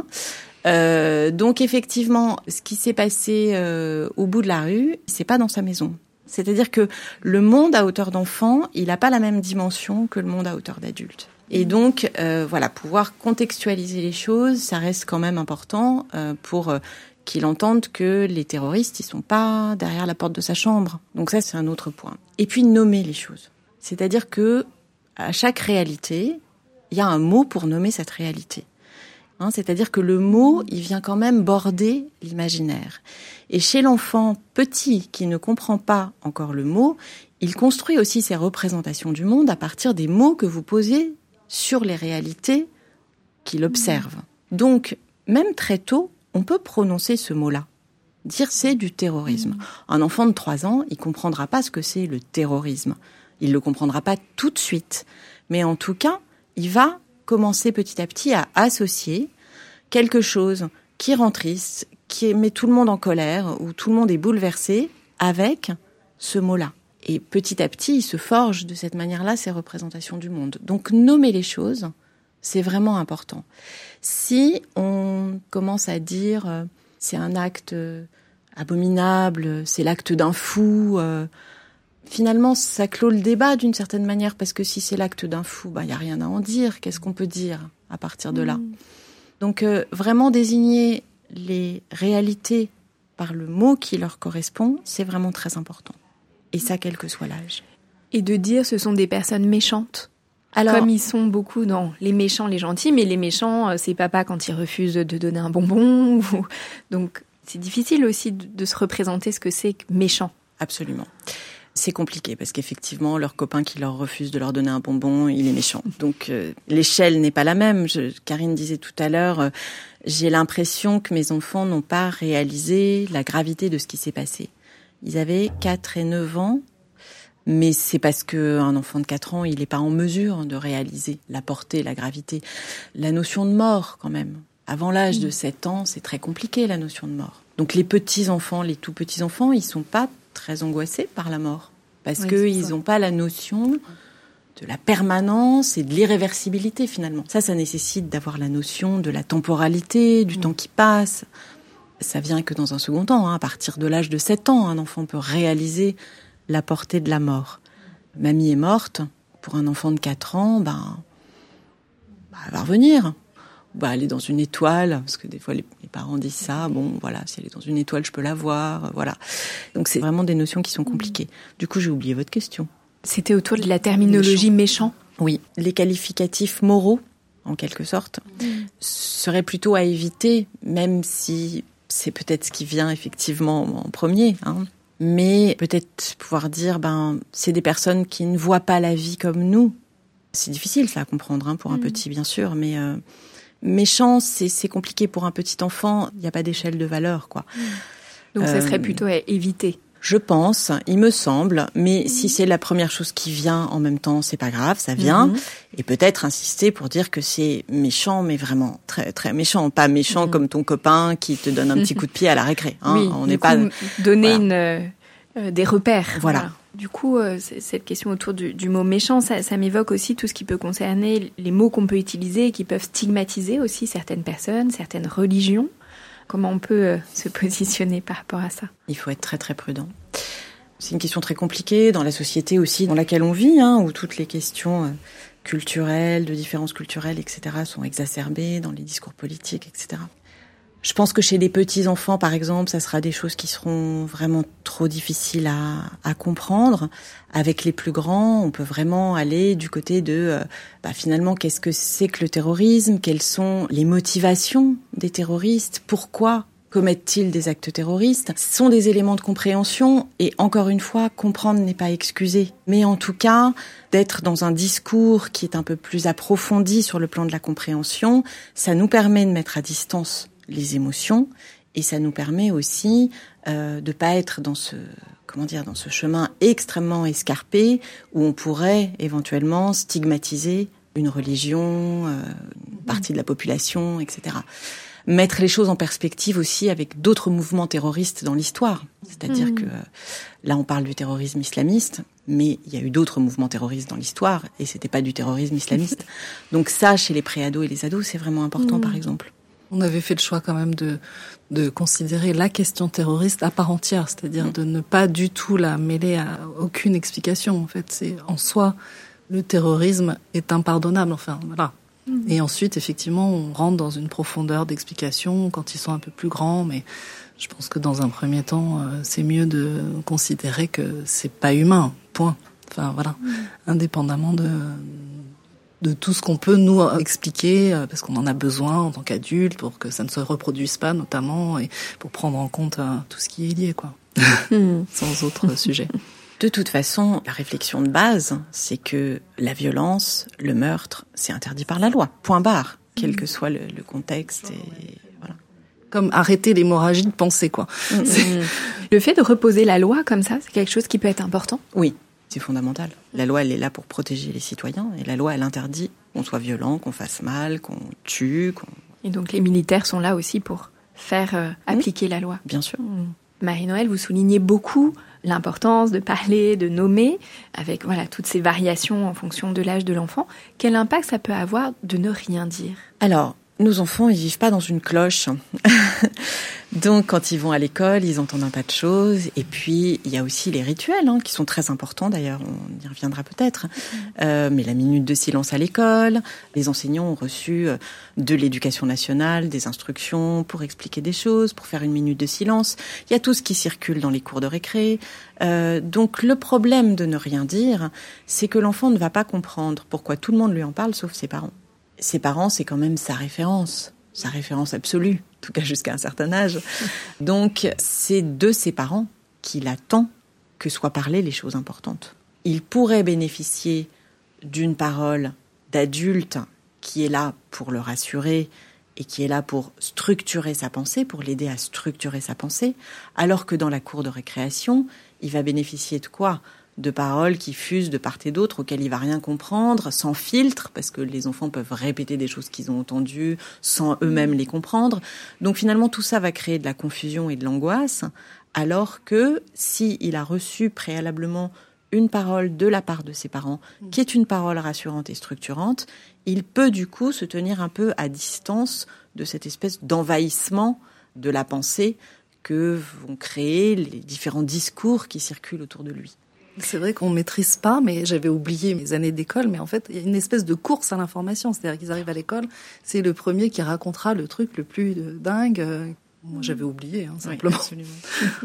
Donc effectivement, ce qui s'est passé au bout de la rue, c'est pas dans sa maison. C'est-à-dire que le monde à hauteur d'enfant, il n'a pas la même dimension que le monde à hauteur d'adulte. Et donc, pouvoir contextualiser les choses, ça reste quand même important pour qu'il entende que les terroristes, ils sont pas derrière la porte de sa chambre. Donc ça, c'est un autre point. Et puis nommer les choses. C'est-à-dire que à chaque réalité, il y a un mot pour nommer cette réalité. C'est-à-dire que le mot, il vient quand même border l'imaginaire. Et chez l'enfant petit qui ne comprend pas encore le mot, il construit aussi ses représentations du monde à partir des mots que vous posez sur les réalités qu'il observe. Donc, même très tôt, on peut prononcer ce mot-là. Dire c'est du terrorisme. Un enfant de 3 ans, il comprendra pas ce que c'est le terrorisme. Il le comprendra pas tout de suite. Mais en tout cas, il va commencer petit à petit à associer quelque chose qui rend triste, qui met tout le monde en colère, où tout le monde est bouleversé, avec ce mot-là. Et petit à petit, il se forge de cette manière-là ses représentations du monde. Donc nommer les choses, c'est vraiment important. Si on commence à dire c'est un acte abominable, c'est l'acte d'un fou, finalement ça clôt le débat d'une certaine manière, parce que si c'est l'acte d'un fou, y a rien à en dire. Qu'est-ce qu'on peut dire à partir de là ? Donc vraiment désigner les réalités par le mot qui leur correspond, c'est vraiment très important. Et ça, quel que soit l'âge. Et de dire ce sont des personnes méchantes. Alors, comme ils sont beaucoup dans les méchants, les gentils, mais les méchants, c'est papa quand il refuse de donner un bonbon. Donc, c'est difficile aussi de se représenter ce que c'est que méchant. Absolument. C'est compliqué parce qu'effectivement, leur copain qui leur refuse de leur donner un bonbon, il est méchant. Donc, l'échelle n'est pas la même. Karine disait tout à l'heure, j'ai l'impression que mes enfants n'ont pas réalisé la gravité de ce qui s'est passé. Ils avaient 4 et 9 ans. Mais c'est parce qu'un enfant de 4 ans, il n'est pas en mesure de réaliser la portée, la gravité. La notion de mort, quand même. Avant l'âge de 7 ans, c'est très compliqué, la notion de mort. Donc les petits-enfants, les tout-petits-enfants, ils ne sont pas très angoissés par la mort. Parce qu'ils n'ont pas la notion de la permanence et de l'irréversibilité, finalement. Ça nécessite d'avoir la notion de la temporalité, du temps qui passe. Ça vient que dans un second temps. À partir de l'âge de 7 ans, un enfant peut réaliser la portée de la mort. Mamie est morte, pour un enfant de 4 ans, elle va revenir. elle est dans une étoile, parce que des fois les parents disent ça, si elle est dans une étoile, je peux la voir, voilà. Donc c'est vraiment des notions qui sont compliquées. Du coup, j'ai oublié votre question. C'était autour de la terminologie méchant. Oui, les qualificatifs moraux, en quelque sorte, seraient plutôt à éviter, même si c'est peut-être ce qui vient effectivement en premier, hein. Mais peut-être pouvoir dire, c'est des personnes qui ne voient pas la vie comme nous. C'est difficile ça à comprendre pour un petit, bien sûr, mais méchant, c'est compliqué pour un petit enfant. Il n'y a pas d'échelle de valeur, quoi. Donc ça serait plutôt à éviter. Je pense, il me semble, mais si c'est la première chose qui vient en même temps, c'est pas grave, ça vient. Et peut-être insister pour dire que c'est méchant, mais vraiment très très méchant, pas méchant comme ton copain qui te donne un petit coup de pied à la récré. Hein. Oui, on n'est pas donner des repères. Voilà. Du coup, cette question autour du mot méchant, ça m'évoque aussi tout ce qui peut concerner les mots qu'on peut utiliser et qui peuvent stigmatiser aussi certaines personnes, certaines religions. Comment on peut se positionner par rapport à ça ? Il faut être très très prudent. C'est une question très compliquée dans la société aussi dans laquelle on vit, où toutes les questions culturelles, de différences culturelles, etc. sont exacerbées dans les discours politiques, etc. Je pense que chez les petits-enfants, par exemple, ça sera des choses qui seront vraiment trop difficiles à comprendre. Avec les plus grands, on peut vraiment aller du côté de, finalement, qu'est-ce que c'est que le terrorisme ? Quelles sont les motivations des terroristes ? Pourquoi commettent-ils des actes terroristes ? Ce sont des éléments de compréhension et encore une fois, comprendre n'est pas excuser. Mais en tout cas, d'être dans un discours qui est un peu plus approfondi sur le plan de la compréhension, ça nous permet de mettre à distance les émotions et ça nous permet aussi de pas être dans ce chemin extrêmement escarpé où on pourrait éventuellement stigmatiser une religion, une partie de la population, etc. Mettre les choses en perspective aussi avec d'autres mouvements terroristes dans l'histoire. C'est-à-dire que là, on parle du terrorisme islamiste, mais il y a eu d'autres mouvements terroristes dans l'histoire et c'était pas du terrorisme islamiste. Donc ça, chez les préados et les ados, c'est vraiment important, par exemple. On avait fait le choix quand même de considérer la question terroriste à part entière, c'est-à-dire de ne pas du tout la mêler à aucune explication. En fait, c'est en soi, le terrorisme est impardonnable. Enfin, voilà. Et ensuite, effectivement, on rentre dans une profondeur d'explication quand ils sont un peu plus grands, mais je pense que dans un premier temps, c'est mieux de considérer que c'est pas humain, point. Enfin, voilà. Indépendamment de tout ce qu'on peut nous expliquer, parce qu'on en a besoin en tant qu'adulte pour que ça ne se reproduise pas, notamment, et pour prendre en compte tout ce qui est lié, quoi. Sans autre sujet. De toute façon, la réflexion de base, c'est que la violence, le meurtre, c'est interdit par la loi. Point barre, quel que soit le contexte. Et voilà. Comme arrêter l'hémorragie de pensée, quoi. Le fait de reposer la loi comme ça, c'est quelque chose qui peut être important ? Oui, c'est fondamental. La loi, elle est là pour protéger les citoyens. Et la loi, elle interdit qu'on soit violent, qu'on fasse mal, qu'on tue. Et donc les militaires sont là aussi pour faire appliquer la loi. Bien sûr. Marie-Noëlle, vous soulignez beaucoup l'importance de parler, de nommer, avec toutes ces variations en fonction de l'âge de l'enfant. Quel impact ça peut avoir de ne rien dire ? Alors, nos enfants, ils vivent pas dans une cloche. Donc, quand ils vont à l'école, ils entendent un tas de choses. Et puis, il y a aussi les rituels, qui sont très importants. D'ailleurs, on y reviendra peut-être. Mais la minute de silence à l'école. Les enseignants ont reçu de l'éducation nationale des instructions pour expliquer des choses, pour faire une minute de silence. Il y a tout ce qui circule dans les cours de récré. Donc, le problème de ne rien dire, c'est que l'enfant ne va pas comprendre pourquoi tout le monde lui en parle, sauf ses parents. Ses parents, c'est quand même sa référence absolue, en tout cas jusqu'à un certain âge. Donc, c'est de ses parents qu'il attend que soient parlées les choses importantes. Il pourrait bénéficier d'une parole d'adulte qui est là pour le rassurer et qui est là pour structurer sa pensée, pour l'aider à structurer sa pensée, alors que dans la cour de récréation, il va bénéficier de quoi ? De paroles qui fusent de part et d'autre, auxquelles il va rien comprendre, sans filtre, parce que les enfants peuvent répéter des choses qu'ils ont entendues sans eux-mêmes les comprendre. Donc finalement, tout ça va créer de la confusion et de l'angoisse, alors que s'il a reçu préalablement une parole de la part de ses parents, qui est une parole rassurante et structurante, il peut du coup se tenir un peu à distance de cette espèce d'envahissement de la pensée que vont créer les différents discours qui circulent autour de lui. C'est vrai qu'on maîtrise pas, mais j'avais oublié mes années d'école, mais en fait, il y a une espèce de course à l'information. C'est-à-dire qu'ils arrivent à l'école, c'est le premier qui racontera le truc le plus dingue. Moi, j'avais oublié, simplement. Oui, absolument.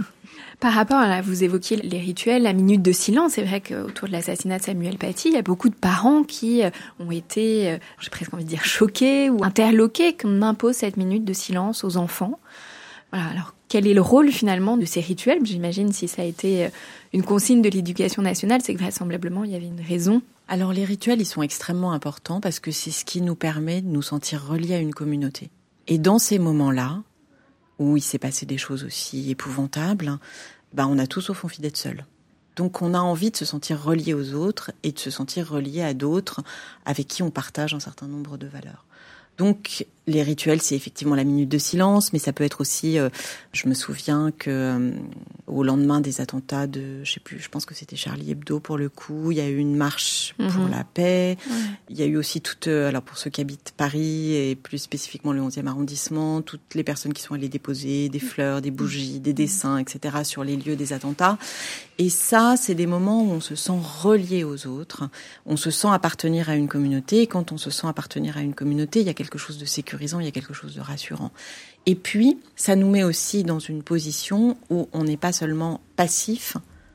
Par rapport à, vous évoquiez les rituels, la minute de silence, c'est vrai qu'autour de l'assassinat de Samuel Paty, il y a beaucoup de parents qui ont été, j'ai presque envie de dire, choqués ou interloqués qu'on impose cette minute de silence aux enfants. Voilà, alors quel est le rôle finalement de ces rituels ? J'imagine si ça a été une consigne de l'Éducation nationale, c'est que vraisemblablement il y avait une raison. Alors les rituels, ils sont extrêmement importants parce que c'est ce qui nous permet de nous sentir reliés à une communauté. Et dans ces moments-là, où il s'est passé des choses aussi épouvantables, on a tous au fond envie d'être seuls. Donc on a envie de se sentir relié aux autres et de se sentir relié à d'autres avec qui on partage un certain nombre de valeurs. Donc les rituels, c'est effectivement la minute de silence, mais ça peut être aussi, je me souviens que au lendemain des attentats de, je sais plus, je pense que c'était Charlie Hebdo pour le coup, il y a eu une marche pour la paix. Ouais. Il y a eu aussi alors pour ceux qui habitent Paris et plus spécifiquement le 11e arrondissement, toutes les personnes qui sont allées déposer des fleurs, des bougies, des dessins, etc. sur les lieux des attentats. Et ça, c'est des moments où on se sent relié aux autres, on se sent appartenir à une communauté. Et quand on se sent appartenir à une communauté, il y a quelque chose de sécurisant, il y a quelque chose de rassurant. Et puis, ça nous met aussi dans une position où on n'est pas seulement passif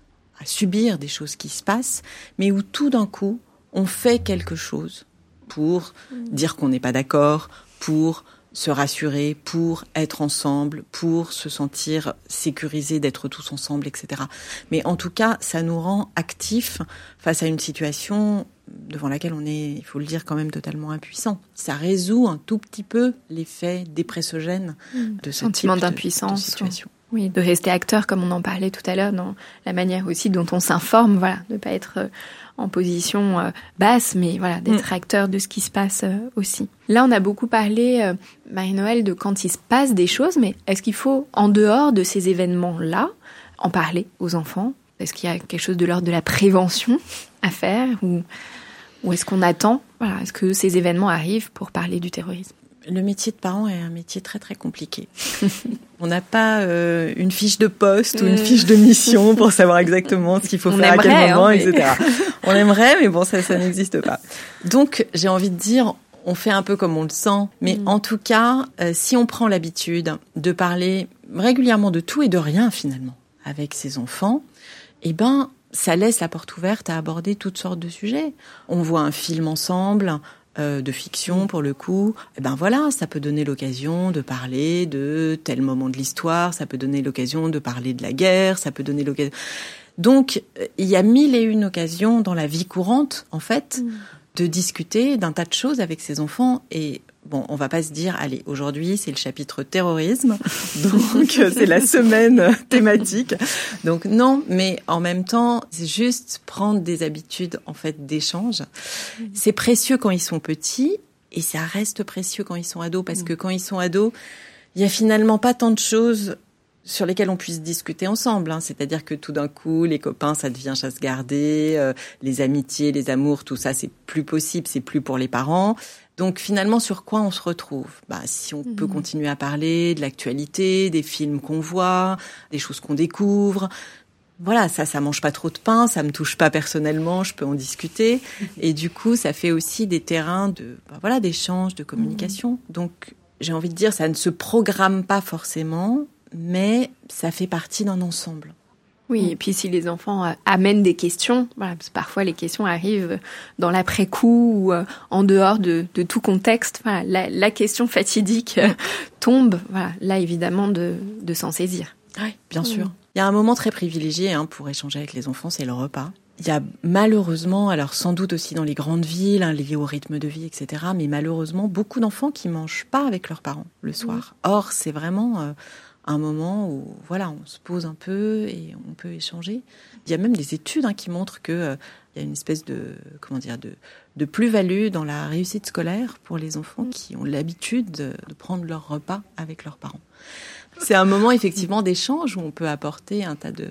à subir des choses qui se passent, mais où tout d'un coup, on fait quelque chose pour dire qu'on n'est pas d'accord, pour se rassurer, pour être ensemble, pour se sentir sécurisé d'être tous ensemble, etc. Mais en tout cas, ça nous rend actifs face à une situation devant laquelle on est, il faut le dire, quand même totalement impuissant. Ça résout un tout petit peu l'effet dépressogène de ce sentiment type d'impuissance, de situation. Oui, de rester acteur, comme on en parlait tout à l'heure, dans la manière aussi dont on s'informe, voilà, de pas être en position basse, mais voilà, d'être acteur de ce qui se passe aussi. Là, on a beaucoup parlé, Marie-Noëlle, de quand il se passe des choses, mais est-ce qu'il faut, en dehors de ces événements-là, en parler aux enfants ? Est-ce qu'il y a quelque chose de l'ordre de la prévention à faire ou est-ce qu'on attend ? Voilà, est-ce que ces événements arrivent pour parler du terrorisme ? Le métier de parent est un métier très très compliqué. On n'a pas une fiche de poste ou une fiche de mission pour savoir exactement ce qu'il faut faire à quel moment, etc. On aimerait, mais bon, ça n'existe pas. Donc, j'ai envie de dire, on fait un peu comme on le sent, mais en tout cas, si on prend l'habitude de parler régulièrement de tout et de rien finalement avec ses enfants, ça laisse la porte ouverte à aborder toutes sortes de sujets. On voit un film ensemble, de fiction pour le coup, ça peut donner l'occasion de parler de tel moment de l'histoire, ça peut donner l'occasion de parler de la guerre, ça peut donner l'occasion... Donc, il y a 1001 occasions dans la vie courante, en fait, de discuter d'un tas de choses avec ses enfants. Et bon, on va pas se dire, allez, aujourd'hui, c'est le chapitre terrorisme, donc c'est la semaine thématique. Donc non, mais en même temps, c'est juste prendre des habitudes, en fait, d'échange. C'est précieux quand ils sont petits, et ça reste précieux quand ils sont ados, parce que quand ils sont ados, il y a finalement pas tant de choses sur lesquels on puisse discuter ensemble, c'est-à-dire que tout d'un coup, les copains, ça devient chasse gardée, les amitiés, les amours, tout ça, c'est plus possible, c'est plus pour les parents. Donc finalement, sur quoi on se retrouve ? Si on peut continuer à parler de l'actualité, des films qu'on voit, des choses qu'on découvre. Voilà, ça mange pas trop de pain, ça me touche pas personnellement, je peux en discuter. Et du coup, ça fait aussi des terrains d'échange, de communication. Donc, j'ai envie de dire, ça ne se programme pas forcément, mais ça fait partie d'un ensemble. Oui, et puis si les enfants amènent des questions, parce que parfois les questions arrivent dans l'après-coup ou en dehors de tout contexte, la question fatidique tombe, là évidemment de s'en saisir. Oui, bien sûr. Il y a un moment très privilégié pour échanger avec les enfants, c'est le repas. Il y a malheureusement, alors sans doute aussi dans les grandes villes, liées au rythme de vie, etc., mais malheureusement beaucoup d'enfants qui mangent pas avec leurs parents le soir. Or, c'est vraiment... un moment où on se pose un peu et on peut échanger. Il y a même des études qui montrent que il y a une espèce de plus-value dans la réussite scolaire pour les enfants qui ont l'habitude de prendre leur repas avec leurs parents. C'est un moment effectivement d'échange où on peut apporter un tas de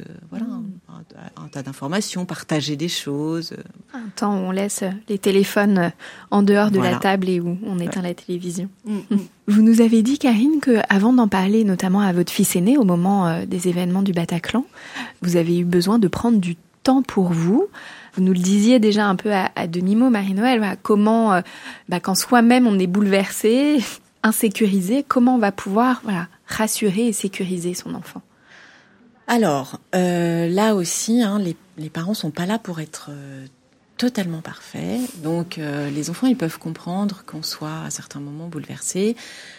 un tas d'informations, partager des choses. Un temps où on laisse les téléphones en dehors de la table et où on éteint la télévision. Vous nous avez dit, Karine, que avant d'en parler notamment à votre fils aîné au moment des événements du Bataclan, vous avez eu besoin de prendre du temps pour vous. Vous nous le disiez déjà un peu à demi-mot, Marie-Noëlle, voilà, comment, quand soi-même on est bouleversé, insécurisé, comment on va pouvoir rassurer et sécuriser son enfant? Alors, là aussi, les parents sont pas là pour être totalement parfaits. Donc, les enfants, ils peuvent comprendre qu'on soit à certains moments bouleversés.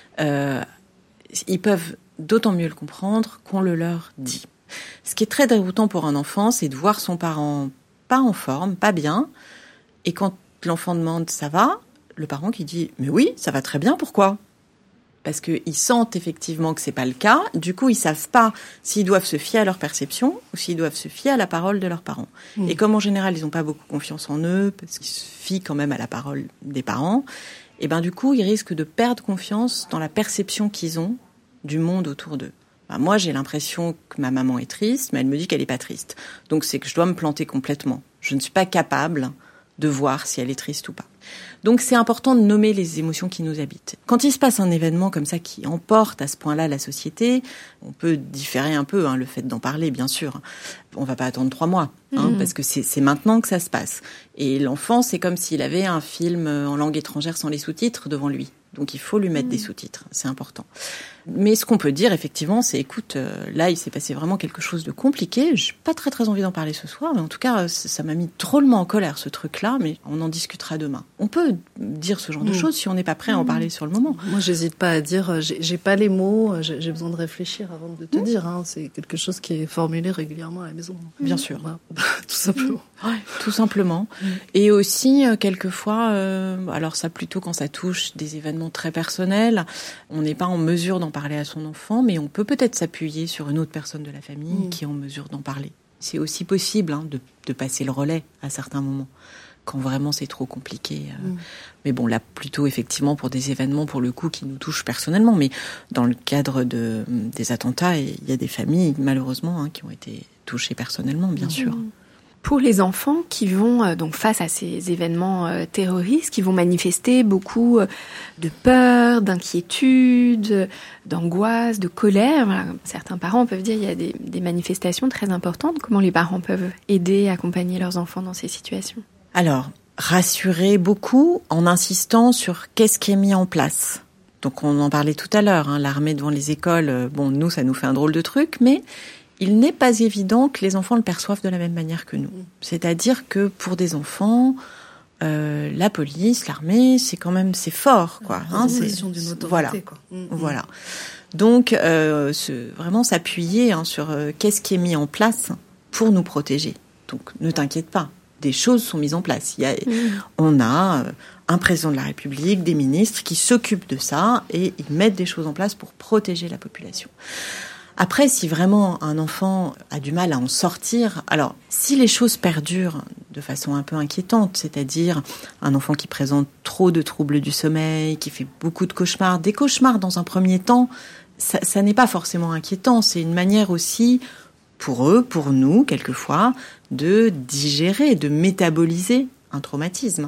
Ils peuvent d'autant mieux le comprendre qu'on le leur dit. Ce qui est très déroutant pour un enfant, c'est de voir son parent pas en forme, pas bien. Et quand l'enfant demande « ça va ?», le parent qui dit « mais oui, ça va très bien, pourquoi ?» Parce qu'ils sentent effectivement que c'est pas le cas. Du coup, ils savent pas s'ils doivent se fier à leur perception ou s'ils doivent se fier à la parole de leurs parents. Et comme en général, ils n'ont pas beaucoup confiance en eux, parce qu'ils se fient quand même à la parole des parents, et du coup, ils risquent de perdre confiance dans la perception qu'ils ont du monde autour d'eux. Moi, j'ai l'impression que ma maman est triste, mais elle me dit qu'elle est pas triste. Donc, c'est que je dois me planter complètement. Je ne suis pas capable de voir si elle est triste ou pas. Donc c'est important de nommer les émotions qui nous habitent. Quand il se passe un événement comme ça qui emporte à ce point-là la société, on peut différer un peu le fait d'en parler, bien sûr. On va pas attendre 3 mois, parce que c'est maintenant que ça se passe. Et l'enfant, c'est comme s'il avait un film en langue étrangère sans les sous-titres devant lui. Donc il faut lui mettre des sous-titres, c'est important. Mais ce qu'on peut dire effectivement, c'est écoute, là il s'est passé vraiment quelque chose de compliqué. J'ai pas très envie d'en parler ce soir, mais en tout cas ça m'a mis drôlement en colère ce truc-là. Mais on en discutera demain. On peut dire ce genre de choses si on n'est pas prêt à en parler sur le moment. Moi j'hésite pas à dire, j'ai pas les mots, j'ai besoin de réfléchir avant de te dire. C'est quelque chose qui est formulé régulièrement à la maison. Bien sûr, tout simplement. Ouais, tout simplement. Et aussi quelquefois, alors ça plutôt quand ça touche des événements très personnels, on n'est pas en mesure d'en parler à son enfant, mais on peut peut-être s'appuyer sur une autre personne de la famille qui est en mesure d'en parler. C'est aussi possible de passer le relais à certains moments, quand vraiment c'est trop compliqué. Mais bon, là, plutôt effectivement pour des événements, pour le coup, qui nous touchent personnellement. Mais dans le cadre des attentats, il y a des familles, malheureusement, qui ont été touchées personnellement, bien sûr. Pour les enfants qui vont donc face à ces événements terroristes, qui vont manifester beaucoup de peur, d'inquiétude, d'angoisse, de colère. Voilà. Certains parents peuvent dire qu'il y a des manifestations très importantes. Comment les parents peuvent aider, accompagner leurs enfants dans ces situations? Alors, rassurer beaucoup en insistant sur qu'est-ce qui est mis en place. Donc on en parlait tout à l'heure, l'armée devant les écoles, nous ça nous fait un drôle de truc, mais il n'est pas évident que les enfants le perçoivent de la même manière que nous. C'est-à-dire que pour des enfants, la police, l'armée, c'est fort, quoi. C'est d'une autorité, voilà. Quoi. Voilà. Donc, vraiment s'appuyer sur qu'est-ce qui est mis en place pour nous protéger. Donc, ne t'inquiète pas. Des choses sont mises en place. On a un président de la République, des ministres qui s'occupent de ça et ils mettent des choses en place pour protéger la population. Après, si vraiment un enfant a du mal à en sortir, alors si les choses perdurent de façon un peu inquiétante, c'est-à-dire un enfant qui présente trop de troubles du sommeil, qui fait beaucoup de cauchemars, des cauchemars dans un premier temps, ça n'est pas forcément inquiétant, c'est une manière aussi pour eux, pour nous, quelquefois, de digérer, de métaboliser un traumatisme.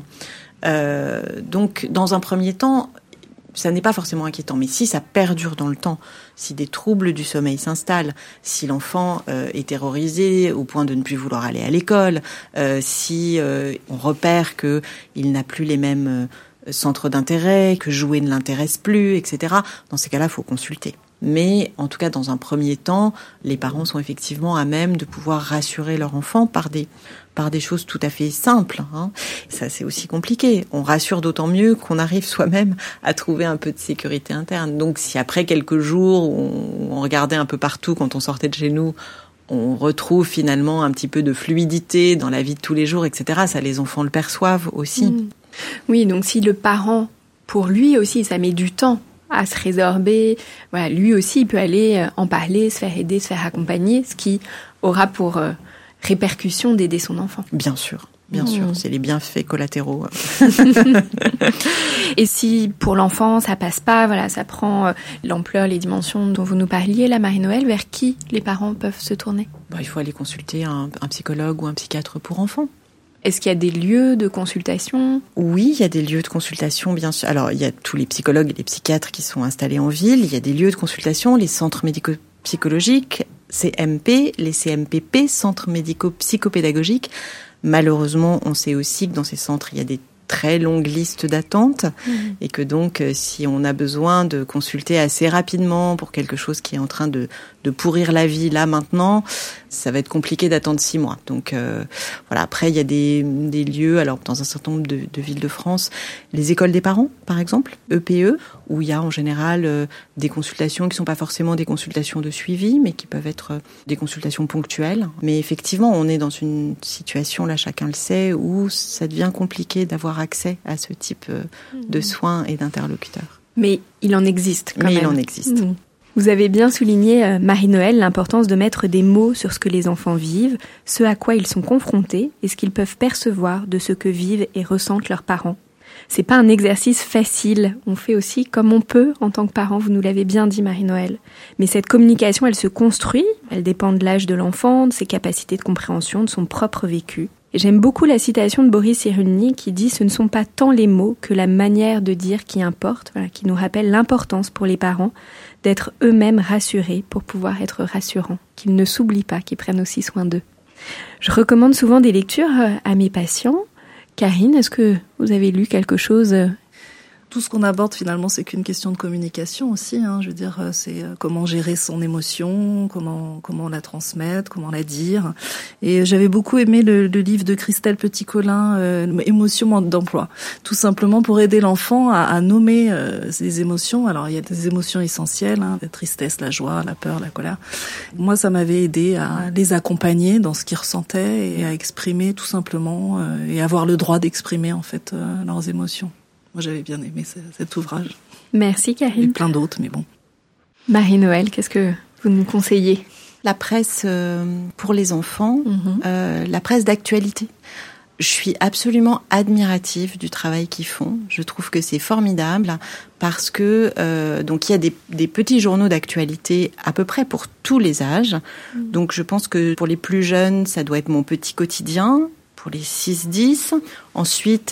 Donc, dans un premier temps, ça n'est pas forcément inquiétant, mais si ça perdure dans le temps, si des troubles du sommeil s'installent, si l'enfant est terrorisé au point de ne plus vouloir aller à l'école, si on repère qu'il n'a plus les mêmes centres d'intérêt, que jouer ne l'intéresse plus, etc., dans ces cas-là, il faut consulter. Mais en tout cas, dans un premier temps, les parents sont effectivement à même de pouvoir rassurer leur enfant par des choses tout à fait simples. Ça, c'est aussi compliqué. On rassure d'autant mieux qu'on arrive soi-même à trouver un peu de sécurité interne. Donc, si après quelques jours, on regardait un peu partout quand on sortait de chez nous, on retrouve finalement un petit peu de fluidité dans la vie de tous les jours, etc., ça, les enfants le perçoivent aussi. Oui, donc si le parent, pour lui aussi, ça met du temps à se résorber, voilà, lui aussi, il peut aller en parler, se faire aider, se faire accompagner, ce qui aura pour répercussion d'aider son enfant. Bien sûr, c'est les bienfaits collatéraux. Et si pour l'enfant ça passe pas, voilà, ça prend l'ampleur, les dimensions dont vous nous parliez, là, Marie-Noëlle, vers qui les parents peuvent se tourner? Il faut aller consulter un psychologue ou un psychiatre pour enfants. Est-ce qu'il y a des lieux de consultation? Oui, il y a des lieux de consultation, bien sûr. Alors, il y a tous les psychologues et les psychiatres qui sont installés en ville. Il y a des lieux de consultation, les centres médico-psychologiques. CMP, les CMPP, centres médico-psychopédagogiques. Malheureusement, on sait aussi que dans ces centres, il y a des très longue liste d'attente et que donc si on a besoin de consulter assez rapidement pour quelque chose qui est en train de pourrir la vie là maintenant, ça va être compliqué d'attendre 6 mois. Donc voilà. Après il y a des lieux, alors dans un certain nombre de villes de France, les écoles des parents par exemple, EPE, où il y a en général des consultations qui sont pas forcément des consultations de suivi, mais qui peuvent être des consultations ponctuelles. Mais effectivement, on est dans une situation là, chacun le sait, où ça devient compliqué d'avoir accès à ce type de soins et d'interlocuteurs. Mais il en existe quand même. Mais il en existe. Vous avez bien souligné, Marie-Noëlle, l'importance de mettre des mots sur ce que les enfants vivent, ce à quoi ils sont confrontés et ce qu'ils peuvent percevoir de ce que vivent et ressentent leurs parents. C'est pas un exercice facile. On fait aussi comme on peut en tant que parent, vous nous l'avez bien dit, Marie-Noëlle. Mais cette communication, elle se construit, elle dépend de l'âge de l'enfant, de ses capacités de compréhension, de son propre vécu. Et j'aime beaucoup la citation de Boris Cyrulnik qui dit « Ce ne sont pas tant les mots que la manière de dire qui importe », voilà, qui nous rappelle l'importance pour les parents d'être eux-mêmes rassurés pour pouvoir être rassurants, qu'ils ne s'oublient pas, qu'ils prennent aussi soin d'eux. Je recommande souvent des lectures à mes patients. Karine, est-ce que vous avez lu quelque chose ? Tout ce qu'on aborde finalement, c'est qu'une question de communication aussi. Je veux dire, c'est comment gérer son émotion, comment la transmettre, comment la dire. Et j'avais beaucoup aimé le livre de Christelle Petit-Colin, Émotions d'emploi. Tout simplement pour aider l'enfant à nommer ses émotions. Alors il y a des émotions essentielles, la tristesse, la joie, la peur, la colère. Moi, ça m'avait aidé à les accompagner dans ce qu'ils ressentaient et à exprimer tout simplement et avoir le droit d'exprimer en fait leurs émotions. Moi, j'avais bien aimé cet ouvrage. Merci, Karine. Et plein d'autres, mais bon. Marie-Noëlle, qu'est-ce que vous nous conseillez ? La presse pour les enfants, la presse d'actualité. Je suis absolument admirative du travail qu'ils font. Je trouve que c'est formidable parce que donc il y a des petits journaux d'actualité à peu près pour tous les âges. Donc je pense que pour les plus jeunes, ça doit être Mon Petit Quotidien. Pour les 6-10. Ensuite,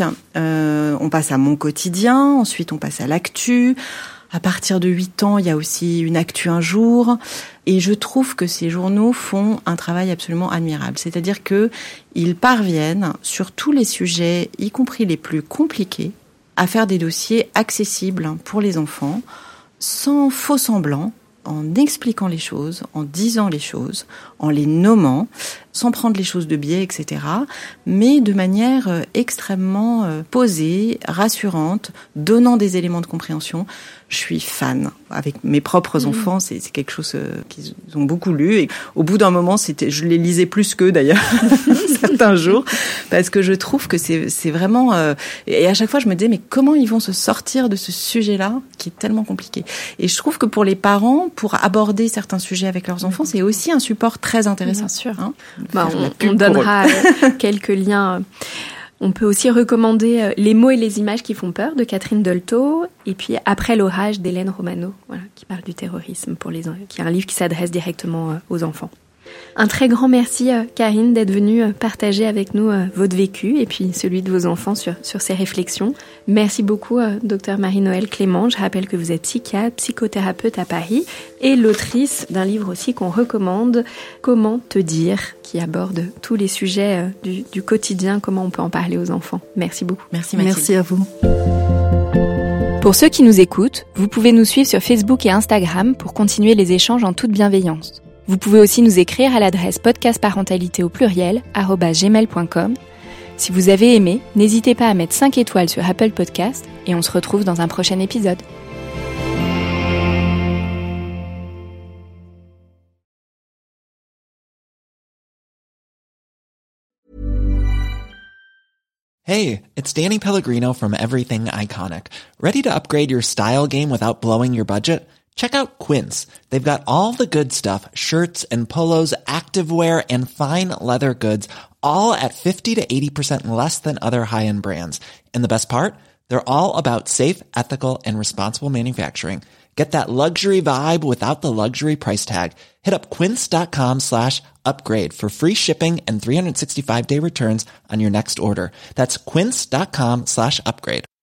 on passe à Mon Quotidien. Ensuite, on passe à l'Actu. À partir de 8 ans, il y a aussi une Actu un jour. Et je trouve que ces journaux font un travail absolument admirable. C'est-à-dire que ils parviennent, sur tous les sujets, y compris les plus compliqués, à faire des dossiers accessibles pour les enfants, sans faux semblants, en expliquant les choses, en disant les choses, en les nommant, sans prendre les choses de biais, etc., mais de manière extrêmement posée, rassurante, donnant des éléments de compréhension. Je suis fan. Avec mes propres enfants, c'est quelque chose qu'ils ont beaucoup lu. Et au bout d'un moment, je les lisais plus qu'eux d'ailleurs, certains jours, parce que je trouve que c'est vraiment... et à chaque fois, je me disais, mais comment ils vont se sortir de ce sujet-là, qui est tellement compliqué. Et je trouve que pour les parents, pour aborder certains sujets avec leurs enfants, c'est aussi un support très intéressant. Bien sûr. On donnera quelques liens. On peut aussi recommander Les mots et les images qui font peur de Catherine Dolto et puis Après l'orage d'Hélène Romano, qui parle du terrorisme qui est un livre qui s'adresse directement aux enfants. Un très grand merci, Karine, d'être venue partager avec nous votre vécu et puis celui de vos enfants sur ces réflexions. Merci beaucoup, Dr Marie-Noëlle Clément. Je rappelle que vous êtes psychiatre, psychothérapeute à Paris et l'autrice d'un livre aussi qu'on recommande, Comment te dire, qui aborde tous les sujets du quotidien, comment on peut en parler aux enfants. Merci beaucoup. Merci, Mathilde. Merci à vous. Pour ceux qui nous écoutent, vous pouvez nous suivre sur Facebook et Instagram pour continuer les échanges en toute bienveillance. Vous pouvez aussi nous écrire à l'adresse podcastparentalité@gmail.com. Si vous avez aimé, n'hésitez pas à mettre 5 étoiles sur Apple Podcast et on se retrouve dans un prochain épisode. Hey, it's Danny Pellegrino from Everything Iconic. Ready to upgrade your style game without blowing your budget? Check out Quince. They've got all the good stuff, shirts and polos, activewear, and fine leather goods, all at 50 to 80% less than other high-end brands. And the best part? They're all about safe, ethical, and responsible manufacturing. Get that luxury vibe without the luxury price tag. Hit up quince.com/upgrade for free shipping and 365-day returns on your next order. That's quince.com/upgrade.